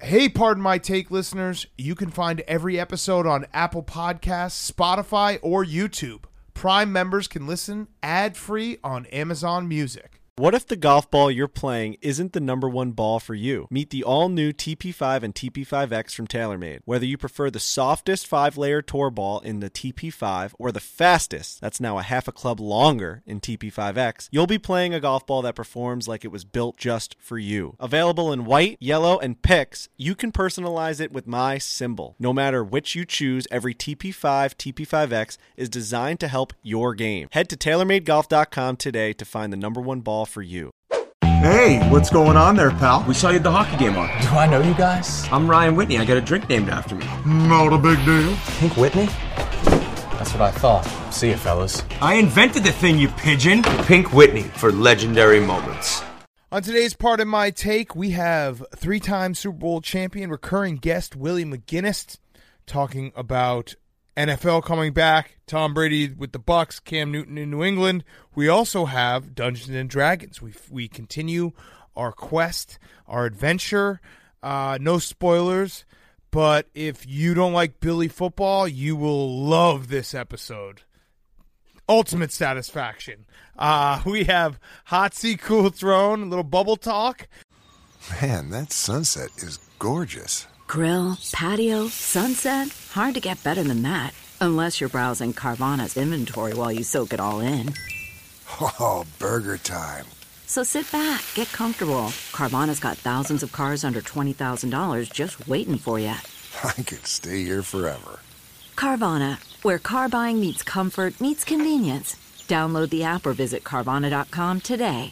Hey, Pardon My Take listeners, you can find every episode on Apple Podcasts, Spotify, or YouTube. Prime members can listen ad-free on Amazon Music. What if the golf ball you're playing isn't the number one ball for you? Meet the all-new TP5 and TP5X from TaylorMade. Whether you prefer the softest 5-layer tour ball in the TP5 or the fastest, that's now a half a club longer in TP5X, you'll be playing a golf ball that performs like it was built just for you. Available in white, yellow, and picks, you can personalize it with my symbol. No matter which you choose, every TP5, TP5X is designed to help your game. Head to TaylorMadeGolf.com today to find the number one ball for you. Hey, what's going on there, pal? We saw you at the hockey game on. Do I know you guys? I'm Ryan Whitney. I got a drink named after me. Not a big deal. Pink Whitney? That's what I thought. See you, fellas. I invented the thing, you pigeon. Pink Whitney for legendary moments. On today's Pardon My Take, we have three-time Super Bowl champion, recurring guest Willie McGinnis, talking about NFL coming back, Tom Brady with the Bucs, Cam Newton in New England. We also have Dungeons and Dragons. We continue our quest, our adventure. No spoilers, but if you don't like Billy football, you will love this episode. Ultimate satisfaction. We have Hot Seat, Cool Throne, a little bubble talk. Man, that sunset is gorgeous. Grill, patio, sunset. Hard to get better than that. Unless you're browsing Carvana's inventory while you soak it all in. Oh, burger time. So sit back, get comfortable. Carvana's got thousands of cars under $20,000 just waiting for you. I could stay here forever. Carvana, where car buying meets comfort, meets convenience. Download the app or visit Carvana.com today.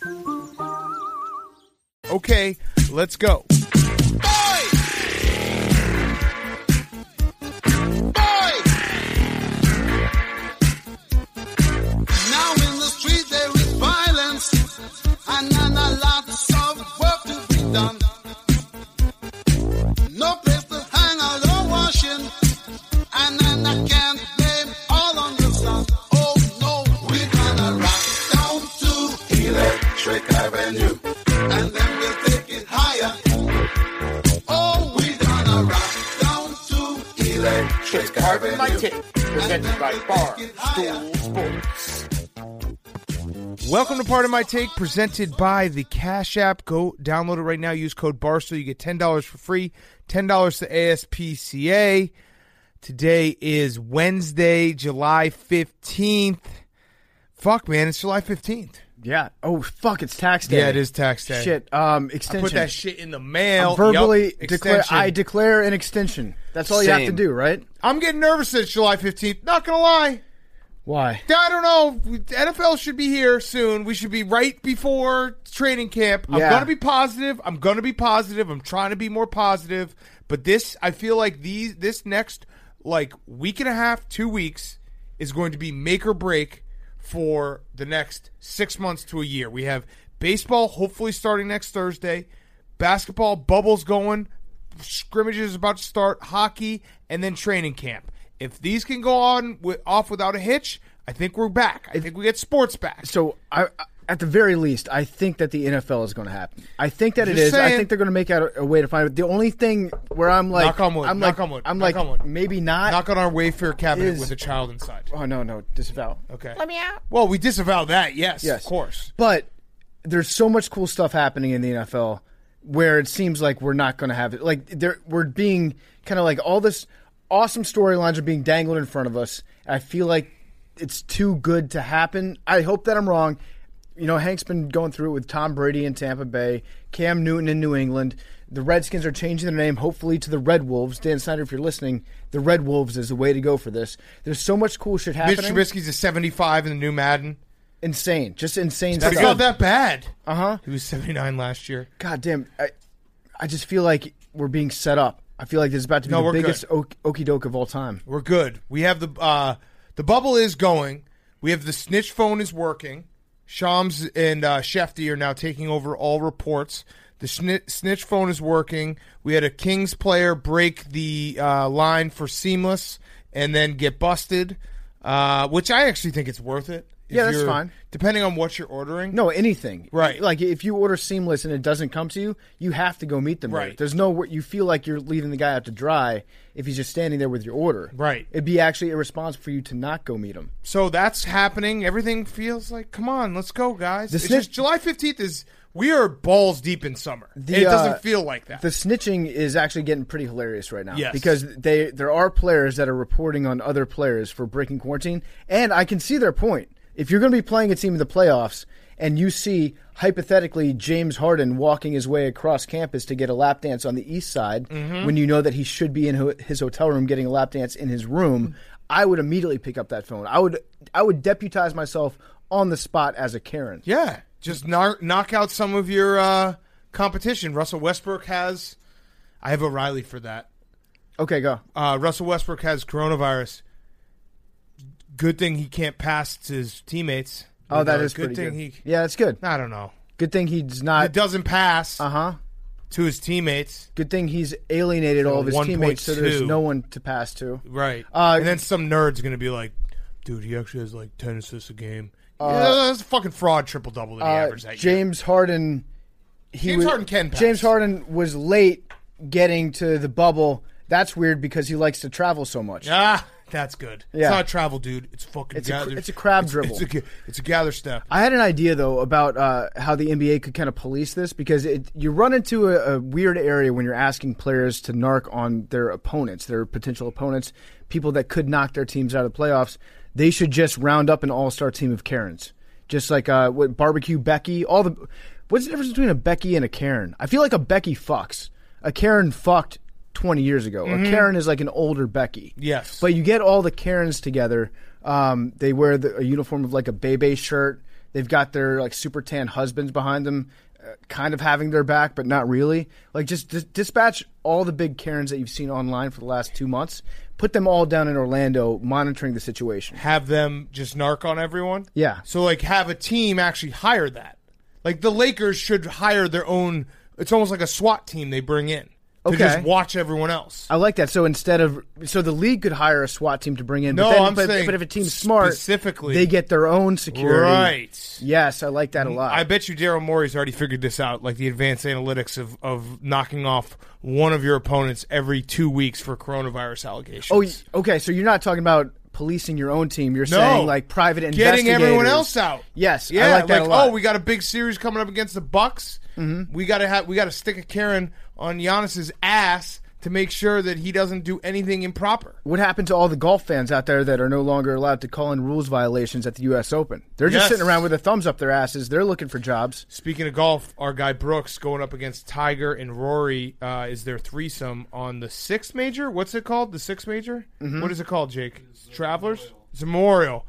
Okay, let's go. And lots of work to be done. No place to hang out or washing. And then I can't blame all on the sun. Oh no, we're gonna rock down to Electric Avenue. And then we'll take it higher. Oh, we're gonna rock down to Electric Avenue. My Take, presented by Barstool Sports. Welcome to Pardon My Take, presented by the Cash App. Go download it right now. Use code BARSTOOL. You get $10 for free, $10 to ASPCA. Today is Wednesday, July 15th. Fuck, man, it's July 15th. Yeah. Oh, fuck, it's tax day. Yeah, it is tax day. Shit. Extension. I put that shit in the mail. Verbally declare. I declare an extension. That's all you have to do, right? I'm getting nervous that it's July 15th. Not going to lie. Why? I don't know. NFL should be here soon. We should be right before training camp. I'm going to be positive. I'm trying to be more positive. But this, I feel like this next week and a half, 2 weeks is going to be make or break for the next 6 months to a year. We have baseball hopefully starting next Thursday. Basketball, bubbles going. Scrimmages about to start. Hockey, and then training camp. If these can go off without a hitch, I think we're back. I think we get sports back. So, at the very least, I think that the NFL is going to happen. I think that it is. I think they're going to make out a way to find it. The only thing where I'm like, knock on wood. I'm like, maybe not. Knock on our Wayfair cabinet with a child inside. Oh no, disavow. Okay, let me out. Well, we disavow that. Yes, of course. But there's so much cool stuff happening in the NFL where it seems like we're not going to have it. Like we're being kind of like all this. Awesome storylines are being dangled in front of us. I feel like it's too good to happen. I hope that I'm wrong. You know, Hank's been going through it with Tom Brady in Tampa Bay, Cam Newton in New England. The Redskins are changing their name, hopefully, to the Red Wolves. Dan Snyder, if you're listening, the Red Wolves is the way to go for this. There's so much cool shit happening. Mitch Trubisky's a 75 in the new Madden. Insane. Just insane stuff. It's not that bad. Uh-huh. He was 79 last year. God damn. I just feel like we're being set up. I feel like this is about to be the biggest okey doke of all time. We're good. We have the bubble is going. We have the snitch phone is working. Shams and Shefty are now taking over all reports. The snitch phone is working. We had a Kings player break the line for Seamless and then get busted, which I actually think it's worth it. Yeah, that's fine. Depending on what you're ordering. No, anything. Right. Like if you order seamless and it doesn't come to you, you have to go meet them. Right. There. There's no you feel like you're leaving the guy out to dry if he's just standing there with your order. Right. It'd be actually irresponsible for you to not go meet him. So that's happening. Everything feels like, come on, let's go, guys. It's snitch- just July 15th is, we are balls deep in summer. It doesn't feel like that. The snitching is actually getting pretty hilarious right now. Yes. Because there are players that are reporting on other players for breaking quarantine, and I can see their point. If you're going to be playing a team in the playoffs and you see, hypothetically, James Harden walking his way across campus to get a lap dance on the east side when you know that he should be in his hotel room getting a lap dance in his room, I would immediately pick up that phone. I would deputize myself on the spot as a Karen. Yeah. Just knock out some of your competition. Russell Westbrook has... I have O'Reilly for that. Okay, go. Russell Westbrook has coronavirus. Good thing he can't pass to his teammates. Oh, that is good pretty thing good. Yeah, that's good. I don't know. Good thing he's not... It doesn't pass to his teammates. Good thing he's alienated all of his 1.2. teammates so there's no one to pass to. Right. And then some nerd's going to be like, dude, he actually has like 10 assists a game. That's a fucking fraud triple-double that he averaged that year. James Harden... Harden can pass. James Harden was late getting to the bubble. That's weird because he likes to travel so much. That's good. Yeah. It's not travel, dude. It's fucking gather. It's a crab dribble. It's a gather step. I had an idea, though, about how the NBA could kind of police this because you run into a weird area when you're asking players to narc on their opponents, their potential opponents, people that could knock their teams out of the playoffs. They should just round up an all-star team of Karens. Just like Barbecue Becky. What's the difference between a Becky and a Karen? I feel like a Becky fucks. A Karen fucked 20 years ago. A Karen is like an older Becky. Yes. But you get all the Karens together. They wear a uniform of like a Bebe shirt. They've got their like super tan husbands behind them, kind of having their back, but not really. Like just dispatch all the big Karens that you've seen online for the last 2 months. Put them all down in Orlando monitoring the situation. Have them just narc on everyone? Yeah. So like have a team actually hire that. Like the Lakers should hire their own. It's almost like a SWAT team they bring in. To just watch everyone else. I like that. So the league could hire a SWAT team to bring in. No, but if a team's smart, specifically, they get their own security. Right. Yes, I like that a lot. I bet you Daryl Morey's already figured this out, like the advanced analytics of knocking off one of your opponents every 2 weeks for coronavirus allegations. Oh, okay. So you're not talking about policing your own team. You're saying like private investigators. Getting everyone else out. Yes, yeah, I like that a lot. Oh, we got a big series coming up against the Bucks. Mm-hmm. We got to stick a Karen on Giannis's ass to make sure that he doesn't do anything improper. What happened to all the golf fans out there that are no longer allowed to call in rules violations at the U.S. Open? They're just sitting around with their thumbs up their asses. They're looking for jobs. Speaking of golf, our guy Brooks going up against Tiger and Rory is their threesome on the sixth major. What's it called? The sixth major? Mm-hmm. What is it called, Jake? Travelers? It's a Memorial.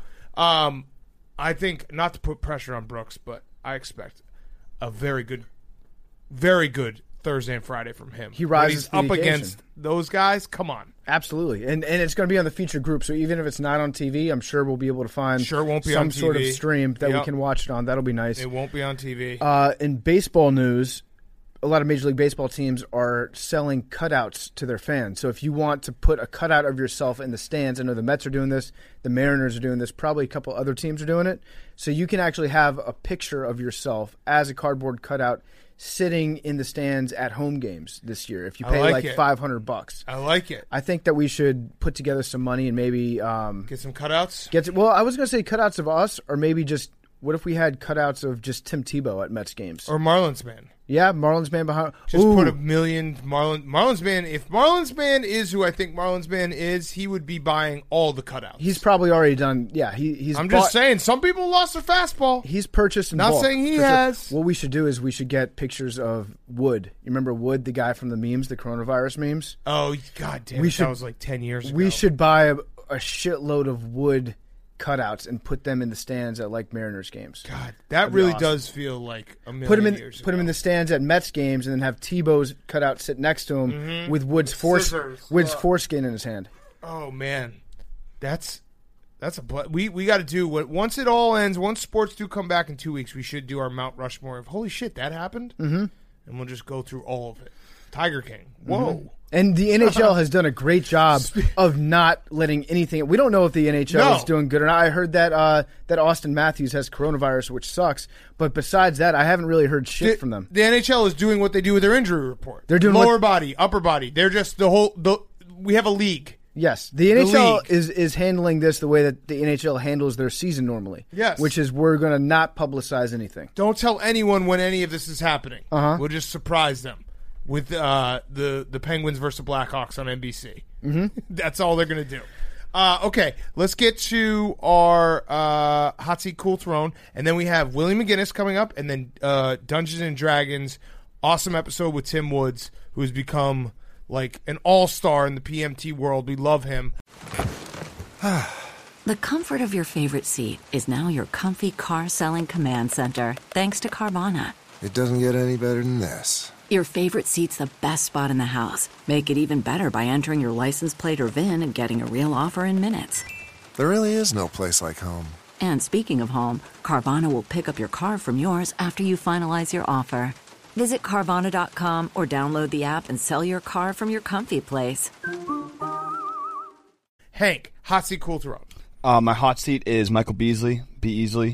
I think, not to put pressure on Brooks, but I expect a very good Thursday and Friday from him. He rises up against those guys. Come on, absolutely, and it's going to be on the feature group. So even if it's not on TV, I'm sure we'll be able to find some sort of stream that we can watch it on. That'll be nice. It won't be on TV. In baseball news, a lot of Major League Baseball teams are selling cutouts to their fans. So if you want to put a cutout of yourself in the stands, I know the Mets are doing this, the Mariners are doing this, probably a couple other teams are doing it. So you can actually have a picture of yourself as a cardboard cutout sitting in the stands at home games this year if you pay like $500. I like it. I think that we should put together some money and maybe get some cutouts. Well, I was going to say cutouts of us, or maybe just what if we had cutouts of just Tim Tebow at Mets games or Marlins man. Yeah, Marlins man behind. Just put a million Marlins man. If Marlins man is who I think Marlins man is, he would be buying all the cutouts. He's probably already done. Yeah, he's. I'm just saying, some people lost their fastball. He's purchased. Not bulk, saying he has. Sure. What we should do is we should get pictures of Wood. You remember Wood, the guy from the memes, the coronavirus memes? Oh, god damn! That was like 10 years ago. We should buy a shitload of Wood cutouts and put them in the stands at like Mariners games. God, that really does feel like a million years ago. Put him in the stands at Mets games and then have Tebow's cutout sit next to him with Wood's foreskin in his hand. Oh man, that's we got to do what once it all ends. Once sports do come back in 2 weeks, we should do our Mount Rushmore of holy shit that happened, and we'll just go through all of it. Tiger King, whoa. And the NHL has done a great job of not letting anything. We don't know if the NHL is doing good or not. I heard that that Austin Matthews has coronavirus, which sucks. But besides that, I haven't really heard shit from them. The NHL is doing what they do with their injury report. They're doing lower body, upper body. They're just we have a league. Yes, the NHL is handling this the way that the NHL handles their season normally. Yes. Which is we're going to not publicize anything. Don't tell anyone when any of this is happening. We'll just surprise them with the Penguins versus Blackhawks on NBC. Mm-hmm. That's all they're going to do. Okay, let's get to our Hot Seat Cool Throne, and then we have Willie McGinnis coming up, and then Dungeons and Dragons, awesome episode with Tim Woods, who has become like an all-star in the PMT world. We love him. The comfort of your favorite seat is now your comfy car-selling command center, thanks to Carvana. It doesn't get any better than this. Your favorite seat's the best spot in the house. Make it even better by entering your license plate or VIN and getting a real offer in minutes. There really is no place like home. And speaking of home, Carvana will pick up your car from yours after you finalize your offer. Visit Carvana.com or download the app and sell your car from your comfy place. Hank, Hot Seat Cool Throne. My hot seat is Michael Beasley. Be easy.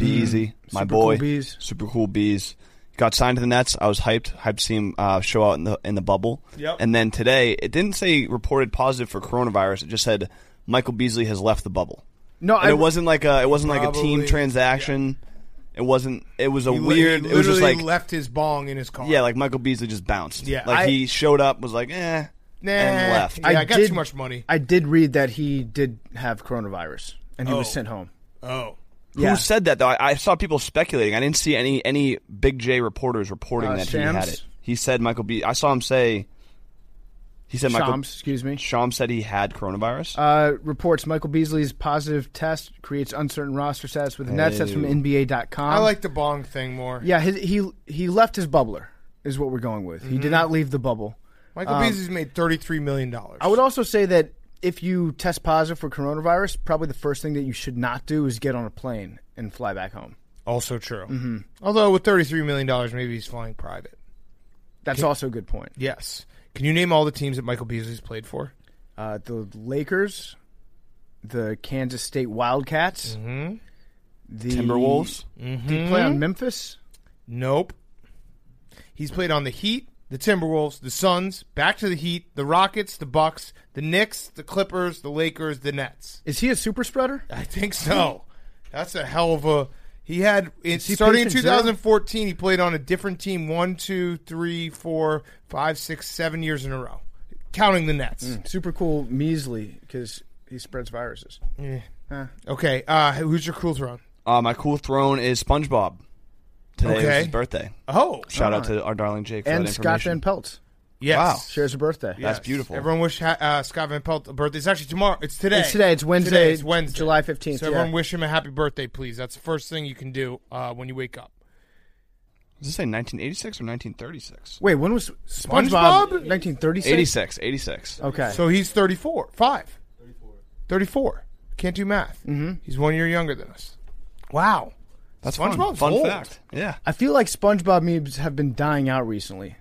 My Super boy. Cool Bees. Super cool Bees. Got signed to the Nets. I was hyped to see him show out in the bubble. Yep. And then today, it didn't say reported positive for coronavirus. It just said Michael Beasley has left the bubble. No, and it wasn't like a team transaction. Yeah. It was a weird. He it was just like left his bong in his car. Yeah, like Michael Beasley just bounced. Yeah, like he showed up, was like and left. Yeah, I got too much money. I did read that he did have coronavirus and he was sent home. Oh. Who said that, though? I saw people speculating. I didn't see any Big J reporters reporting that Shams? he had it. He said Michael B. I saw him say. He said Shams, excuse me. Shams said he had coronavirus. Reports Michael Beasley's positive test creates uncertain roster status with the Nets. That's from NBA.com. I like the bong thing more. Yeah, he left his bubbler, is what we're going with. He did not leave the bubble. Michael Beasley's made $33 million. I would also say that if you test positive for coronavirus, probably the first thing that you should not do is get on a plane and fly back home. Also true. Mm-hmm. Although with $33 million, maybe he's flying private. That's also a good point. Yes. Can you name all the teams that Michael Beasley's played for? The Lakers, the Kansas State Wildcats, the Timberwolves. Did he play on Memphis? Nope. He's played on the Heat, the Timberwolves, the Suns, back to the Heat, the Rockets, the Bucks, the Knicks, the Clippers, the Lakers, the Nets. Is he a super spreader? I think so. That's a hell of a... He had... starting in 2014, he played on a different team 1, 2, 3, 4, 5, 6, 7 years in a row. Counting the Nets. Super cool measly because he spreads viruses. Yeah. Okay. Who's your cool throne? My cool throne is SpongeBob. Today is his birthday. Oh. Shout out to our darling Jake for and that Scott information. Van Pelt. Yes. Wow. Shares a birthday. Yes. That's beautiful. Everyone wish Scott Van Pelt a birthday. It's actually tomorrow. It's today. It's today. It's Wednesday. Today. It's Wednesday. July 15th. So everyone wish him a happy birthday, please. That's the first thing you can do when you wake up. Does it say 1986 or 1936? Wait, when was SpongeBob? 1936? 86. Okay. So he's 34. 34. Can't do math. Mm-hmm. He's 1 year younger than us. Wow. That's SpongeBob's fun old. fact. Yeah. I feel like SpongeBob memes have been dying out recently.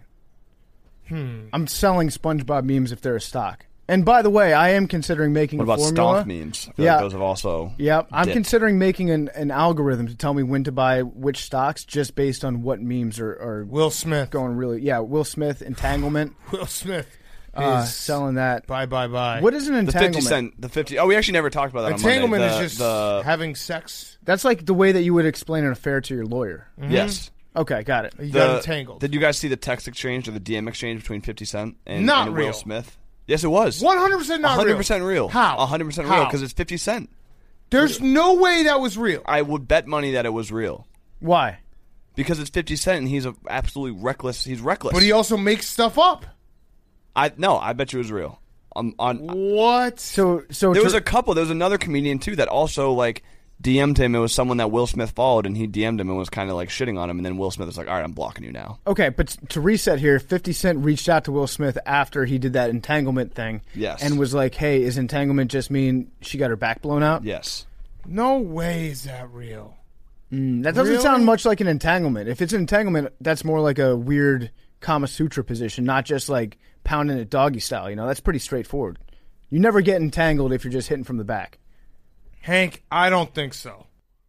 I'm selling SpongeBob memes if they're a stock. And by the way, I am considering making What about a formula. stonk memes? I feel like those have also. Yeah, I'm dipped. considering making an algorithm to tell me when to buy which stocks just based on what memes are Will Smith. going really. Yeah, Will Smith, entanglement. Will Smith is selling that. Bye. What is an The entanglement? 50 cent. The 50. Oh, we actually never talked about that Entanglement on Monday. is just having sex. That's like the way that you would explain an affair to your lawyer. Yes. Okay, got it. You got entangled. Did you guys see the text exchange or the DM exchange between 50 Cent and Not Will real. Smith? Yes, it was. 100% not real. 100% real. How? 100% real How? because it's 50 Cent. There's no way that was real. I would bet money that it was real Why? because it's 50 Cent and he's absolutely reckless. He's reckless. But he also makes stuff up. I bet you it was real. What? So There was a couple. There was another comedian too that also like DM'd him. It was someone that Will Smith followed, and he DM'd him and was kind of like shitting on him. And then Will Smith was like, "All right, I'm blocking you now." Okay, but to reset here, 50 Cent reached out to Will Smith after he did that entanglement thing. Yes. And was like, hey, is entanglement just mean she got her back blown out? Yes. No way is that real. That doesn't Really? sound much like an entanglement. If it's an entanglement, that's more like a weird Kama Sutra position, not just like pounding it doggy style. You know, that's pretty straightforward. You never get entangled if you're just hitting from the back. Hank, I don't think so.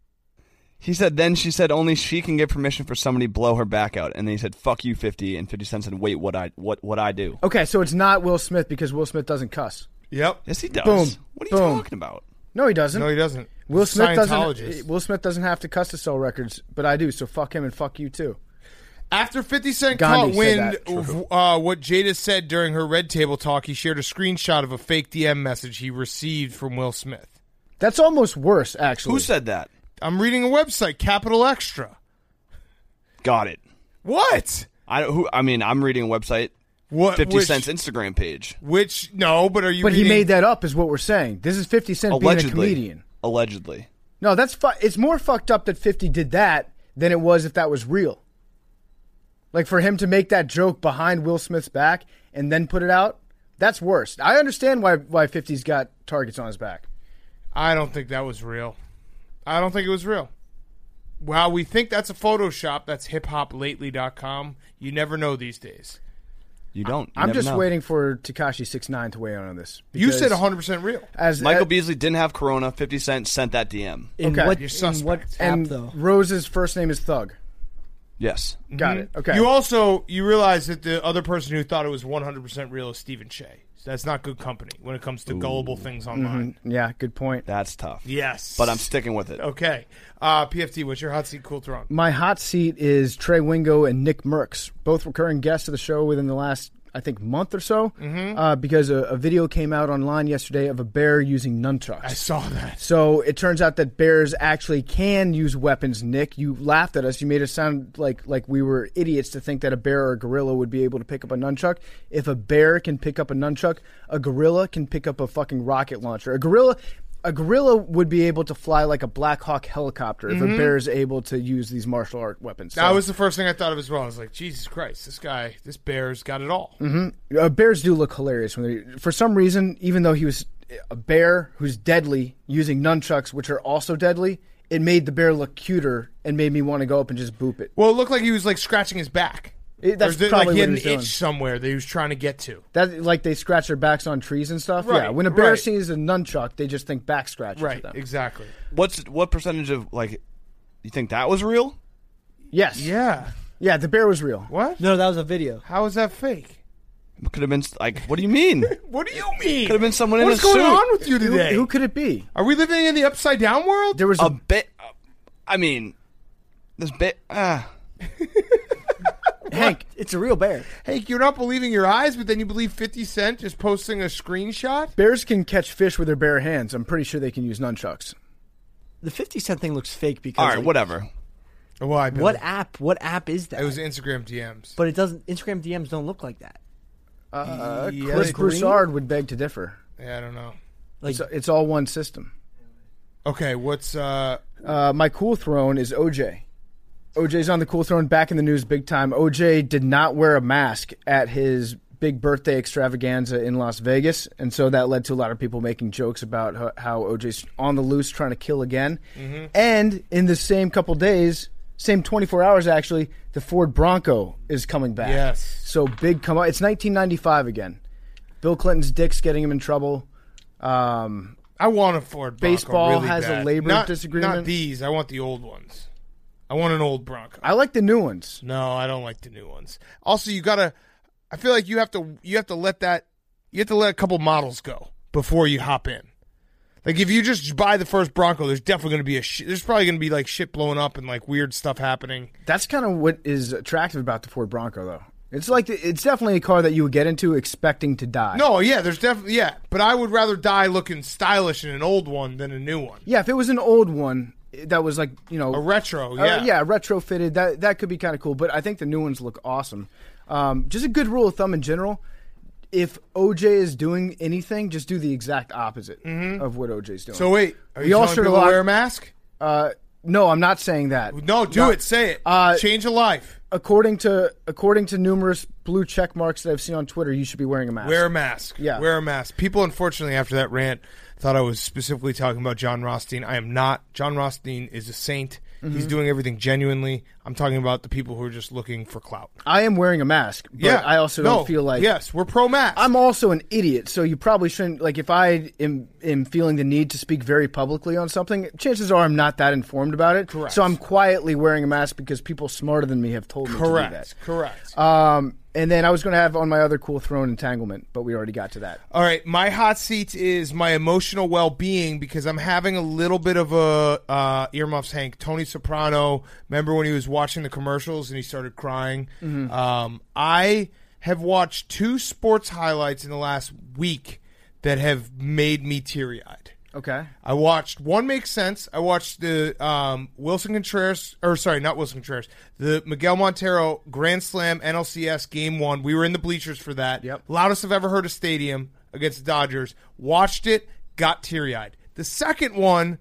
He said, then she said only she can get permission for somebody to blow her back out. And then he said, fuck you, 50. And 50 Cent said, wait, what I do? Okay, so it's not Will Smith because Will Smith doesn't cuss. Yep. Yes, he does. Boom. What are you Boom. talking about? No, he doesn't. No, he doesn't. Will Smith Scientologist. doesn't have to cuss to sell records, but I do, so fuck him and fuck you too. After 50 Cent Gandhi caught wind said of what Jada said during her Red Table talk, he shared a screenshot of a fake DM message he received from Will Smith. That's almost worse, actually. Who said that? I'm reading a website, Capital Extra. Got it. What? I'm reading a website. What? 50 Cent's Instagram page. But are you But reading? he made that up, is what we're saying. This is 50 Cent Allegedly. being a comedian. Allegedly. No, it's more fucked up that 50 did that than it was if that was real. Like, for him to make that joke behind Will Smith's back and then put it out, that's worse. I understand why 50's got targets on his back. I don't think that was real. I don't think it was real. Well, we think that's a Photoshop. That's hiphoplately.com. You never know these days. You don't. I'm just waiting for Tekashi 6ix9ine to weigh in on this. You said 100% real. Michael Beasley didn't have corona. 50 Cent sent that DM. You're what app, though? Rose's first name is Thug. Yes. Got it. Okay. You realize that the other person who thought it was 100% real is Stephen Shea. So that's not good company when it comes to gullible things online. Mm-hmm. Yeah, good point. That's tough. Yes. But I'm sticking with it. Okay. PFT, what's your hot seat cool thrown? My hot seat is Trey Wingo and Nick Merckx, both recurring guests of the show within the last, I think, month or so, because a video came out online yesterday of a bear using nunchucks. I saw that. So it turns out that bears actually can use weapons, Nick. You laughed at us. You made us sound like we were idiots to think that a bear or a gorilla would be able to pick up a nunchuck. If a bear can pick up a nunchuck, a gorilla can pick up a fucking rocket launcher. A gorilla would be able to fly like a Black Hawk helicopter if a bear is able to use these martial art weapons. That was the first thing I thought of as well. I was like, Jesus Christ, this bear's got it all. Mm-hmm. Bears do look hilarious. For some reason, even though he was a bear who's deadly using nunchucks, which are also deadly, it made the bear look cuter and made me want to go up and just boop it. Well, it looked like he was like scratching his back. That's probably like he had what an he was itch somewhere that he was trying to get to. That like they scratch their backs on trees and stuff. Right, yeah, when a bear right. sees a nunchuck, they just think back scratches. Right, to them. exactly. What percentage of you think that was real? Yes. Yeah. Yeah, the bear was real. What? No, that was a video. How is that fake? It could have been what do you mean? What do you mean? Could have been someone in a What's suit. going on with you today? Who could it be? Are we living in the upside down world? There was a bit. I mean, this bit. Hank, it's a real bear. Hank, you're not believing your eyes, but then you believe 50 Cent just posting a screenshot? Bears can catch fish with their bare hands. I'm pretty sure they can use nunchucks. The 50 Cent thing looks fake because. All right, whatever. Why? Billy? What app is that? It was Instagram DMs. But it doesn't. Instagram DMs don't look like that. Chris Broussard would beg to differ. Yeah, I don't know. It's all one system. Okay, what's my cool throne is OJ. OJ's on the cool throne, back in the news big time. OJ did not wear a mask at his big birthday extravaganza in Las Vegas, and so that led to a lot of people making jokes about how OJ's on the loose trying to kill again. Mm-hmm. And in the same couple days, same 24 hours actually, the Ford Bronco is coming back. Yes. So big come out. It's 1995 again. Bill Clinton's dick's getting him in trouble. I want a Ford Bronco. Baseball really has bad. a labor disagreement. Not these. I want the old ones. I want an old Bronco. I like the new ones. No, I don't like the new ones. Also, I feel like you have to let a couple models go before you hop in. Like if you just buy the first Bronco, there's definitely going to be there's probably going to be like shit blowing up and like weird stuff happening. That's kind of what is attractive about the Ford Bronco, though. It's definitely a car that you would get into expecting to die. No, yeah, but I would rather die looking stylish in an old one than a new one. Yeah, if it was an old one that was like, a retro, yeah. Retrofitted, that could be kind of cool, but I think the new ones look awesome. Just a good rule of thumb in general, if OJ is doing anything, just do the exact opposite of what OJ's doing. So wait, are you telling people to wear a mask? No, I'm not saying that. No, do it. Say it. Change a life. According to numerous blue check marks that I've seen on Twitter, you should be wearing a mask. Wear a mask. Yeah. Wear a mask. People, unfortunately, after that rant, thought I was specifically talking about John Rothstein. I am not. John Rothstein is a saint. He's doing everything genuinely. I'm talking about the people who are just looking for clout. I am wearing a mask, but I also don't feel like... Yes, we're pro-mask. I'm also an idiot, so you probably shouldn't... Like, if I am feeling the need to speak very publicly on something, chances are I'm not that informed about it. Correct. So I'm quietly wearing a mask because people smarter than me have told me to do that. Correct. And then I was going to have on my other cool throne entanglement, but we already got to that. All right, my hot seat is my emotional well-being because I'm having a little bit of a earmuffs, Hank. Tony Soprano, remember when he was watching the commercials and he started crying? Mm-hmm. I have watched 2 sports highlights in the last week that have made me teary-eyed. Okay. I watched One Makes Sense. I watched the Wilson Contreras, or sorry, not Wilson Contreras, the Miguel Montero Grand Slam NLCS Game 1. We were in the bleachers for that. Yep. Loudest I've ever heard a stadium against the Dodgers. Watched it, got teary-eyed. The second one,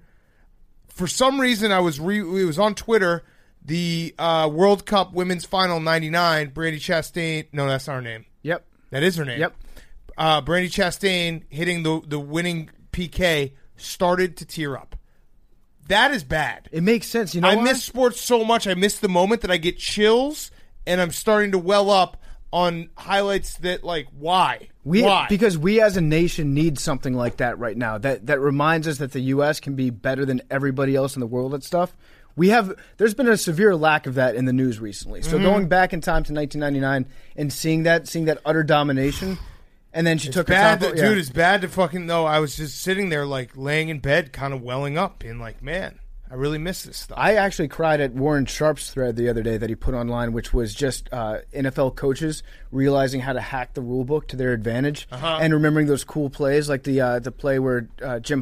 for some reason, it was on Twitter, the World Cup Women's Final 99, Brandi Chastain. No, that's not her name. Yep. That is her name. Yep. Brandi Chastain hitting the winning PK started to tear up. That is bad. It makes sense. You know, I miss sports so much. I miss the moment that I get chills, and I'm starting to well up on highlights that, like, why? Why? Because we as a nation need something like that right now. That reminds us that the U.S. can be better than everybody else in the world at stuff. There's been a severe lack of that in the news recently. So going back in time to 1999 and seeing that utter domination. And then she took bad her top. Dude, it's bad to fucking know. I was just sitting there, like, laying in bed, kind of welling up, and like, man, I really miss this stuff. I actually cried at Warren Sharp's thread the other day that he put online, which was just NFL coaches realizing how to hack the rule book to their advantage and remembering those cool plays, like the play where John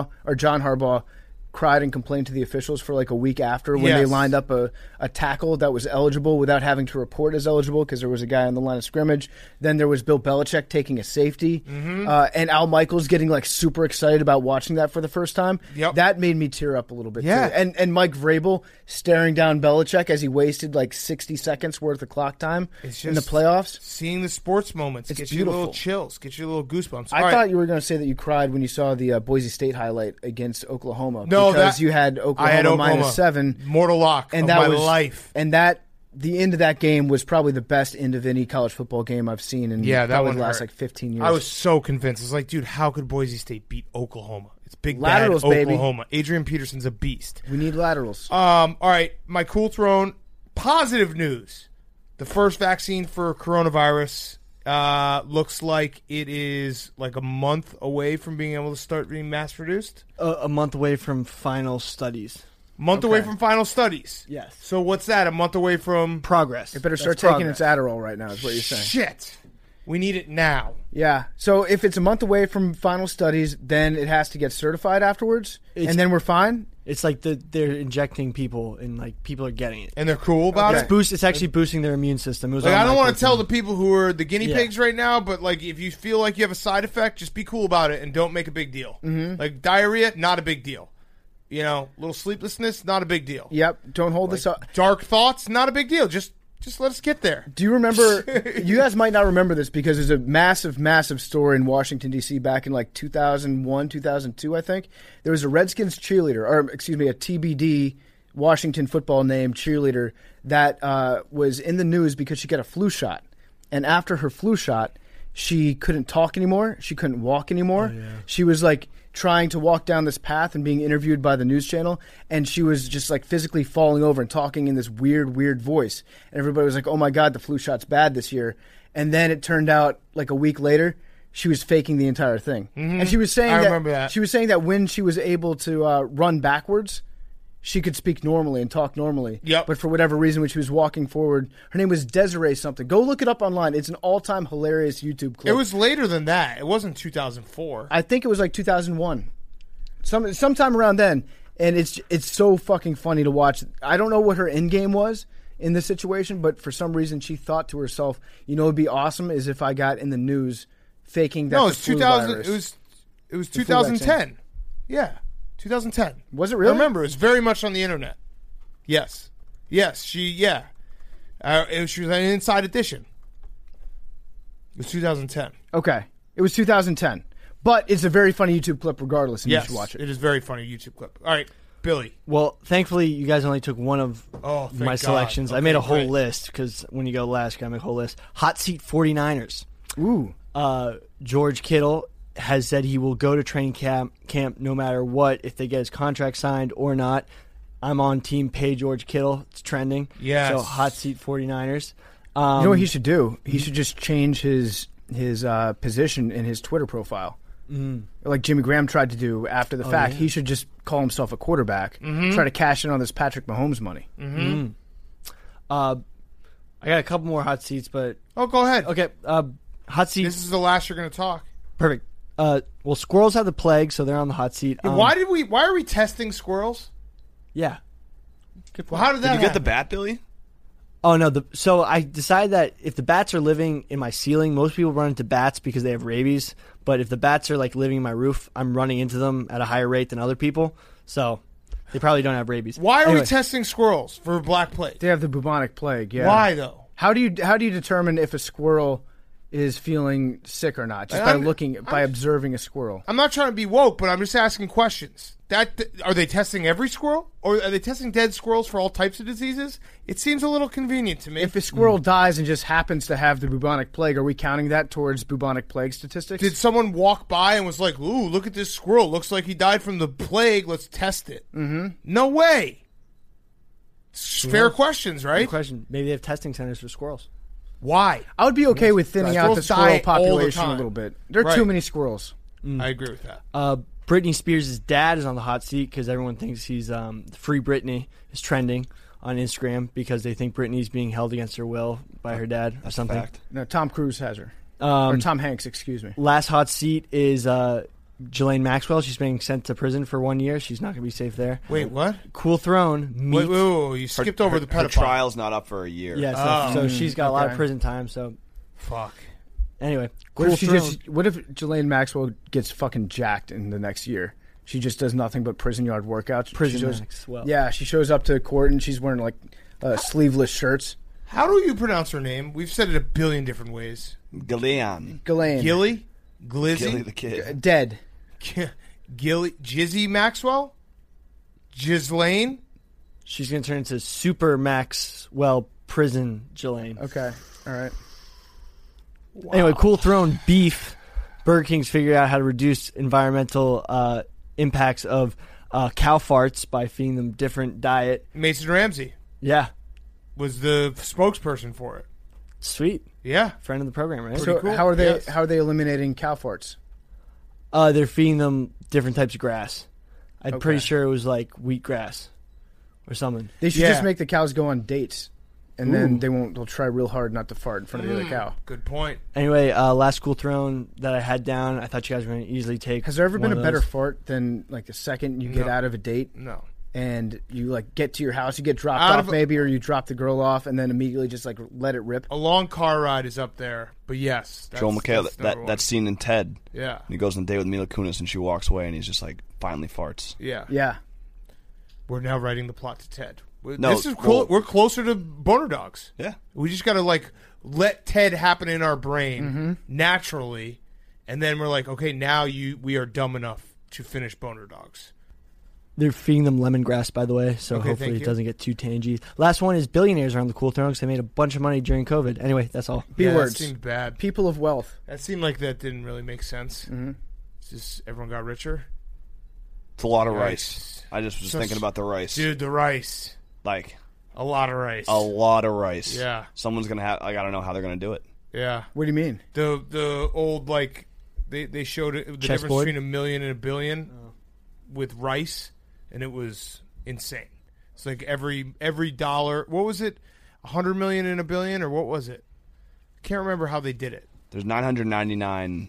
Harbaugh cried and complained to the officials for like a week after when they lined up a tackle that was eligible without having to report as eligible because there was a guy on the line of scrimmage. Then there was Bill Belichick taking a safety and Al Michaels getting like super excited about watching that for the first time. Yep. That made me tear up a little bit too. And Mike Vrabel staring down Belichick as he wasted like 60 seconds worth of clock time in the playoffs. Seeing the sports moments gets you a little chills, gets you a little goosebumps. I thought you were going to say that you cried when you saw the Boise State highlight against Oklahoma. No, because you had Oklahoma -7. Mortal lock and of that my was, life. And the end of that game was probably the best end of any college football game I've seen in that probably one the last hurt. like 15 years. I was so convinced. I was like, dude, how could Boise State beat Oklahoma? It's big laterals, bad baby. Oklahoma. Adrian Peterson's a beast. We need laterals. All right, my cool throne. Positive news. The first vaccine for coronavirus looks like it is like a month away from being able to start being mass produced. A month away from final studies. Month away from final studies. Yes. So what's that? A month away from progress. It better start taking its Adderall right now, is what you're saying. Shit. We need it now. Yeah. So if it's a month away from final studies, then it has to get certified afterwards, and then we're fine. It's like they're injecting people, and like people are getting it, and they're cool about it. It's actually boosting their immune system. It was like, I don't want to to tell the people who are the guinea pigs right now, but like if you feel like you have a side effect, just be cool about it and don't make a big deal. Mm-hmm. Like diarrhea, not a big deal. You know, little sleeplessness, not a big deal. Yep. Don't hold this up. Dark thoughts, not a big deal. Just let us get there. Do you remember? You guys might not remember this because there's a massive, massive story in Washington, D.C. back in like 2001, 2002, I think. There was a Redskins cheerleader, or excuse me, a TBD Washington football name cheerleader that was in the news because she got a flu shot. And after her flu shot, she couldn't talk anymore. She couldn't walk anymore. Oh, yeah. She was like trying to walk down this path and being interviewed by the news channel, and she was just like physically falling over and talking in this weird voice. And everybody was like, oh my God, the flu shot's bad this year. And then it turned out like a week later, she was faking the entire thing. Mm-hmm. And she was saying she was saying that when she was able to run backwards, she could speak normally and talk normally. Yep. But for whatever reason, when she was walking forward, her name was Desiree something. Go look it up online. It's an all-time hilarious YouTube clip. It was later than that. It wasn't 2004. I think it was like 2001. Sometime around then. And it's so fucking funny to watch. I don't know what her end game was in this situation, but for some reason she thought to herself, you know, it'd be awesome is if I got in the news faking that. No, it's 2000. It was 2010. Yeah. 2010. Was it really? I remember. It was very much on the internet. Yes. She was an Inside Edition. It was 2010. Okay. It was 2010. But it's a very funny YouTube clip regardless, and you should watch it. It is a very funny YouTube clip. All right. Billy. Well, thankfully, you guys only took one of thank my God. selections. I Okay, made a whole great. list because when you go last, you got to make a whole list. Hot seat 49ers. Ooh. George Kittle has said he will go to training camp no matter what, if they get his contract signed or not. I'm on team pay George Kittle. It's trending. Yes. So hot seat 49ers. You know what he should do? He should just change his position in his Twitter profile. Like Jimmy Graham tried to do after the fact. yeah. He should just call himself a quarterback, try to cash in on this Patrick Mahomes money. I got a couple more hot seats, but Oh, go ahead. okay. Hot seat. This is the last you're going to talk. Perfect. Well, squirrels have the plague, so they're on the hot seat. Why are we testing squirrels? Yeah. Well, how did that Did you get the happen? bat, Billy? Oh no! So I decided that if the bats are living in my ceiling, most people run into bats because they have rabies. But if the bats are like living in my roof, I'm running into them at a higher rate than other people. So they probably don't have rabies. Why are Anyway, we testing squirrels for black plague? They have the bubonic plague. Yeah. Why though? How do you determine if a squirrel is feeling sick or not? Just by observing a squirrel. I'm not trying to be woke, but I'm just asking questions. Are they testing every squirrel, or are they testing dead squirrels for all types of diseases? It seems a little convenient to me. If a squirrel dies and just happens to have the bubonic plague, are we counting that towards bubonic plague statistics? Did someone walk by and was like, "Ooh, look at this squirrel! Looks like he died from the plague. Let's test it." Mm-hmm. No way. It's fair questions, right? good question. Maybe they have testing centers for squirrels. Why? I would be okay with thinning out the Squirrels squirrel die all the population a time. little bit. There are Right. too many squirrels. I agree with that. Britney Spears' dad is on the hot seat because everyone thinks he's Free Britney is trending on Instagram because they think Britney's being held against her will by her dad or something. Fact. No, Tom Cruise has her. Or Tom Hanks, excuse me. Last hot seat is Ghislaine Maxwell. She's being sent to prison for 1 year. She's not going to be safe there. Wait, what? Cool Throne. Wait, you skipped over the Her pedophile. trial's not up for a year. Yeah, so she's got a lot of okay. prison time. So Fuck. anyway, What Cool if Throne. what if Ghislaine Maxwell gets fucking jacked in the next year? She just does nothing but prison yard workouts. Prison She shows- Maxwell. Yeah, she shows up to court and she's wearing like sleeveless shirts. How do you pronounce her name? We've said it a billion different ways. Gillian. Ghislaine. Gilly? Gilly Glizzy? the kid. Dead. Gilly? Jizzy Maxwell? Ghislaine? She's going to turn into Super Maxwell Prison Ghislaine. Okay. All right. Anyway, Cool Throne beef. Burger King's figured out how to reduce environmental impacts of cow farts by feeding them different diet. Mason Ramsey Yeah, was the spokesperson for it. sweet. Yeah. Friend of the program, right? So cool. how are they Yes. how are they eliminating cow farts? They're feeding them different types of grass. I'm pretty Okay. sure it was like wheatgrass or something. They should Yeah. just make the cows go on dates, and then they'll try real hard not to fart in front of the other cow. Good point. Anyway, last Cool Throne that I had down, I thought you guys were going to easily take. Has there ever been one a of better those. fart than like the second you get No. out of a date No. and you like get to your house, you get dropped Out off of a- maybe, or you drop the girl off and then immediately just like let it rip? A long car ride is up there, but yes. That's, Joel McHale, that's number one. that scene in Ted. Yeah. He goes on a date with Mila Kunis and she walks away and he's just like, finally farts. Yeah. Yeah. We're now writing the plot to Ted. No, This is cool. well- We're closer to Boner Dogs. Yeah. We just got to like let Ted happen in our brain naturally, and then we're like, okay, now we are dumb enough to finish Boner Dogs. They're feeding them lemongrass, by the way, so Okay, hopefully thank it you. doesn't get too tangy. Last one is billionaires are on the Cool Throne because they made a bunch of money during COVID. Anyway, that's all. B Yeah, words. That seemed bad. People of wealth. That seemed like that didn't really make sense. It's just everyone got richer. It's a lot of Rice. rice. I just was So- thinking about the rice. Dude, the rice. Like, A lot of rice. a lot of rice. Yeah. Someone's going to have, I got to know how they're going to do it. Yeah. What do you mean? The old, like, they showed it, the difference Chessboard? between $1 million and $1 billion with rice, and it was insane. It's like every dollar. What was it? 100 million in $1 billion, or what was it? Can't remember how they did it. There's 999,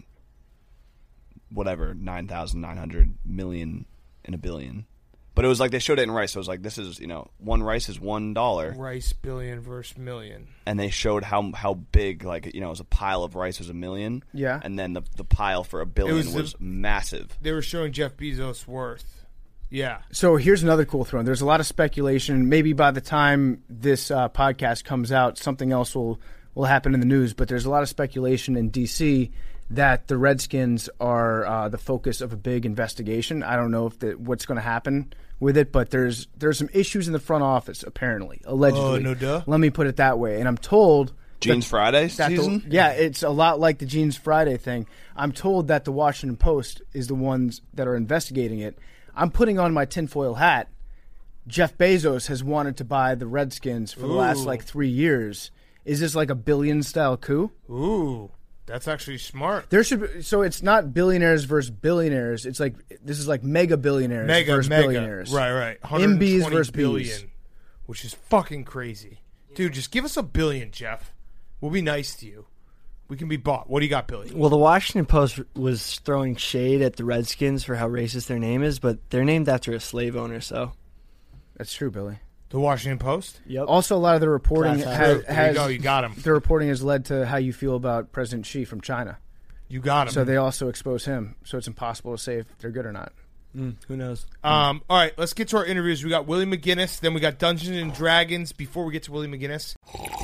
whatever, 9,900 million in $1 billion. But it was like they showed it in rice. So it was like, this is, one rice is $1. Rice billion versus million. And they showed how big, like, it was a pile of rice was $1 million. Yeah. And then the pile for $1 billion was was massive. They were showing Jeff Bezos' worth. Yeah. So here's another cool throne. There's a lot of speculation. Maybe by the time this podcast comes out, something else will happen in the news. But there's a lot of speculation in D.C. that the Redskins are the focus of a big investigation. I don't know if what's going to happen with it, but there's some issues in the front office, apparently, allegedly. Oh, no duh. Let me put it that way. And I'm told Jeans Friday season? Yeah, it's a lot like the Jeans Friday thing. I'm told that the Washington Post is the ones that are investigating it. I'm putting on my tinfoil hat. Jeff Bezos has wanted to buy the Redskins for the last 3 years. Is this like a billion-style coup? Ooh, that's actually smart. There should be, so it's not billionaires versus billionaires. It's like this is like mega billionaires versus billionaires. Right. MBs versus billion, Bs. which is fucking crazy. Dude, just give us $1 billion, Jeff. We'll be nice to you. We can be bought. What do you got, Billy? Well, the Washington Post was throwing shade at the Redskins for how racist their name is, but they're named after a slave owner, so. That's true, Billy. The Washington Post? Yep. Also, a lot of the reporting there you go. You got him. The reporting has led to how you feel about President Xi from China. You got him. So they also expose him, so it's impossible to say if they're good or not. Who knows? All right, let's get to our interviews. We got Willie McGinnis, then we got Dungeons and Dragons. Before we get to Willie McGinnis.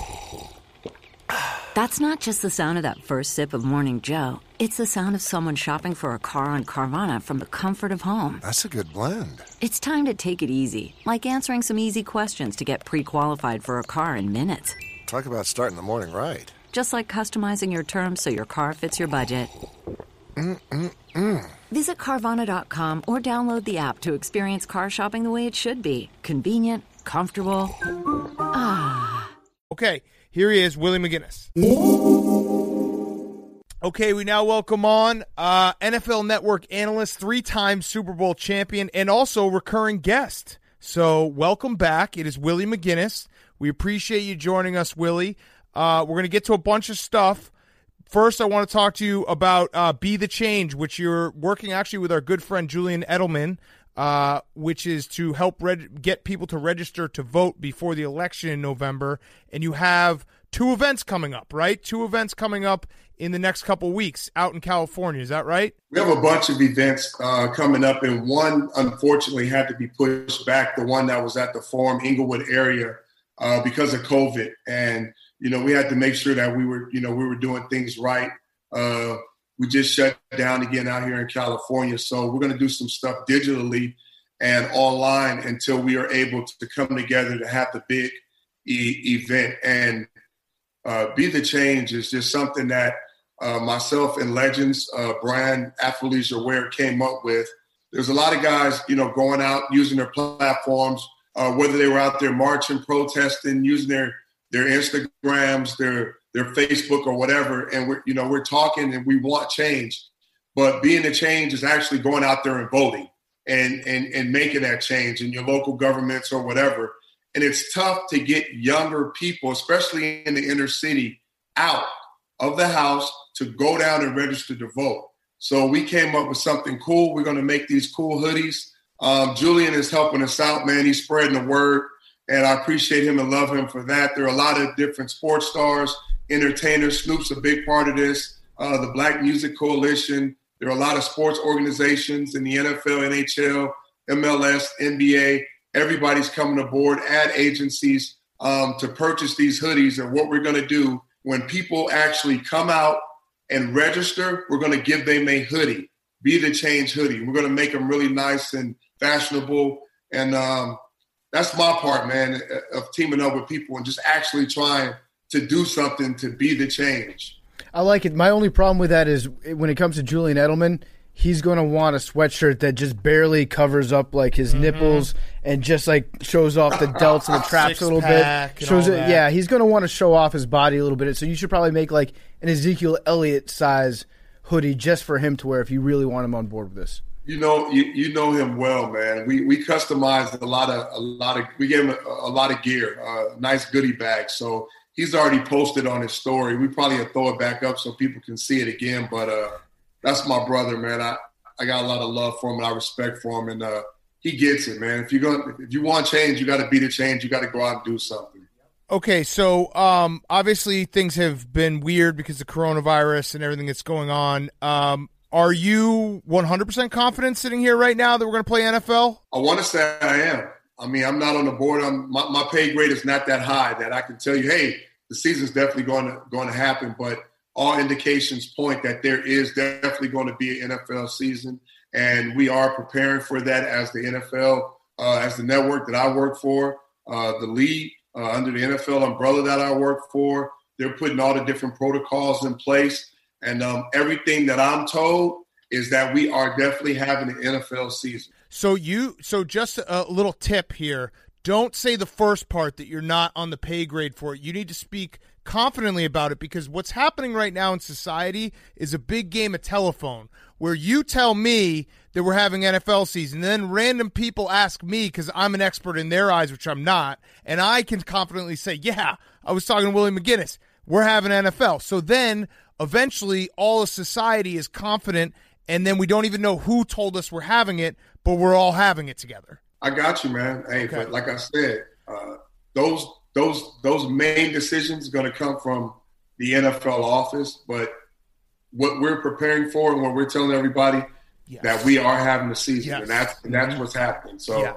That's not just the sound of that first sip of Morning Joe. It's the sound of someone shopping for a car on Carvana from the comfort of home. That's a good blend. It's time to take it easy, like answering some easy questions to get pre-qualified for a car in minutes. Talk about starting the morning right. Just like customizing your terms so your car fits your budget. Visit Carvana.com or download the app to experience car shopping the way it should be. Convenient, comfortable. Okay, here he is, Willie McGinnis. Okay, we now welcome on NFL Network analyst, 3-time Super Bowl champion, and also recurring guest. So welcome back. It is Willie McGinnis. We appreciate you joining us, Willie. We're going to get to a bunch of stuff. First, I want to talk to you about Be the Change, which you're working actually with our good friend Julian Edelman, which is to help get people to register to vote before the election in November. And you have 2 events coming up, right? 2 events coming up in the next couple weeks out in California. Is that right? We have a bunch of events coming up, and one, unfortunately, had to be pushed back, the one that was at the Forum Inglewood area because of COVID. And, we had to make sure that we were doing things right. We just shut down again out here in California. So we're going to do some stuff digitally and online until we are able to come together to have the big event. And Be the Change is just something that myself and Legends, Brian Athleisure Wear came up with. There's a lot of guys, going out using their platforms, whether they were out there marching, protesting, using their Instagrams, their Facebook or whatever. And we're talking and we want change, but being the change is actually going out there and voting and making that change in your local governments or whatever. And it's tough to get younger people, especially in the inner city, out of the house to go down and register to vote. So we came up with something cool. We're going to make these cool hoodies. Julian is helping us out, man. He's spreading the word, and I appreciate him and love him for that. There are a lot of different sports stars, entertainers. Snoop's a big part of this. The Black Music Coalition. There are a lot of sports organizations in the NFL, NHL, MLS, NBA. Everybody's coming aboard, ad agencies to purchase these hoodies. And what we're going to do when people actually come out and register, we're going to give them a hoodie, Be the Change hoodie. We're going to make them really nice and fashionable. And that's my part, man, of teaming up with people and just actually trying to do something to be the change. I like it. My only problem with that is when it comes to Julian Edelman, he's going to want a sweatshirt that just barely covers up like his nipples and just like shows off the delts and the traps a little bit. Shows it, yeah, he's going to want to show off his body a little bit. So you should probably make like an Ezekiel Elliott size hoodie just for him to wear if you really want him on board with this. You know him well, man. We customized a lot of we gave him a lot of gear, nice goodie bag. So he's already posted on his story. We probably will throw it back up so people can see it again. But that's my brother, man. I got a lot of love for him and I respect for him, and he gets it, man. If you want change, you got to be the change. You got to go out and do something. Okay, so obviously things have been weird because of coronavirus and everything that's going on. Are you 100% confident sitting here right now that we're going to play NFL? I want to say I am. I mean, I'm not on the board. My pay grade is not that high that I can tell you, hey, the season's definitely going to happen. But all indications point that there is definitely going to be an NFL season, and we are preparing for that as the NFL, as the network that I work for, the league under the NFL umbrella that I work for. They're putting all the different protocols in place, and everything that I'm told is that we are definitely having an NFL season. So just a little tip here. Don't say the first part that you're not on the pay grade for it. You need to speak confidently about it, because what's happening right now in society is a big game of telephone where you tell me that we're having NFL season, and then random people ask me because I'm an expert in their eyes, which I'm not, and I can confidently say, yeah, I was talking to Willie McGinnis. We're having NFL. So then eventually all of society is confident, and then we don't even know who told us we're having it, but we're all having it together. I got you, man. Hey, okay. But like I said, those main decisions are going to come from the NFL office. But what we're preparing for and what we're telling everybody, that we are having the season, and that's what's happening. So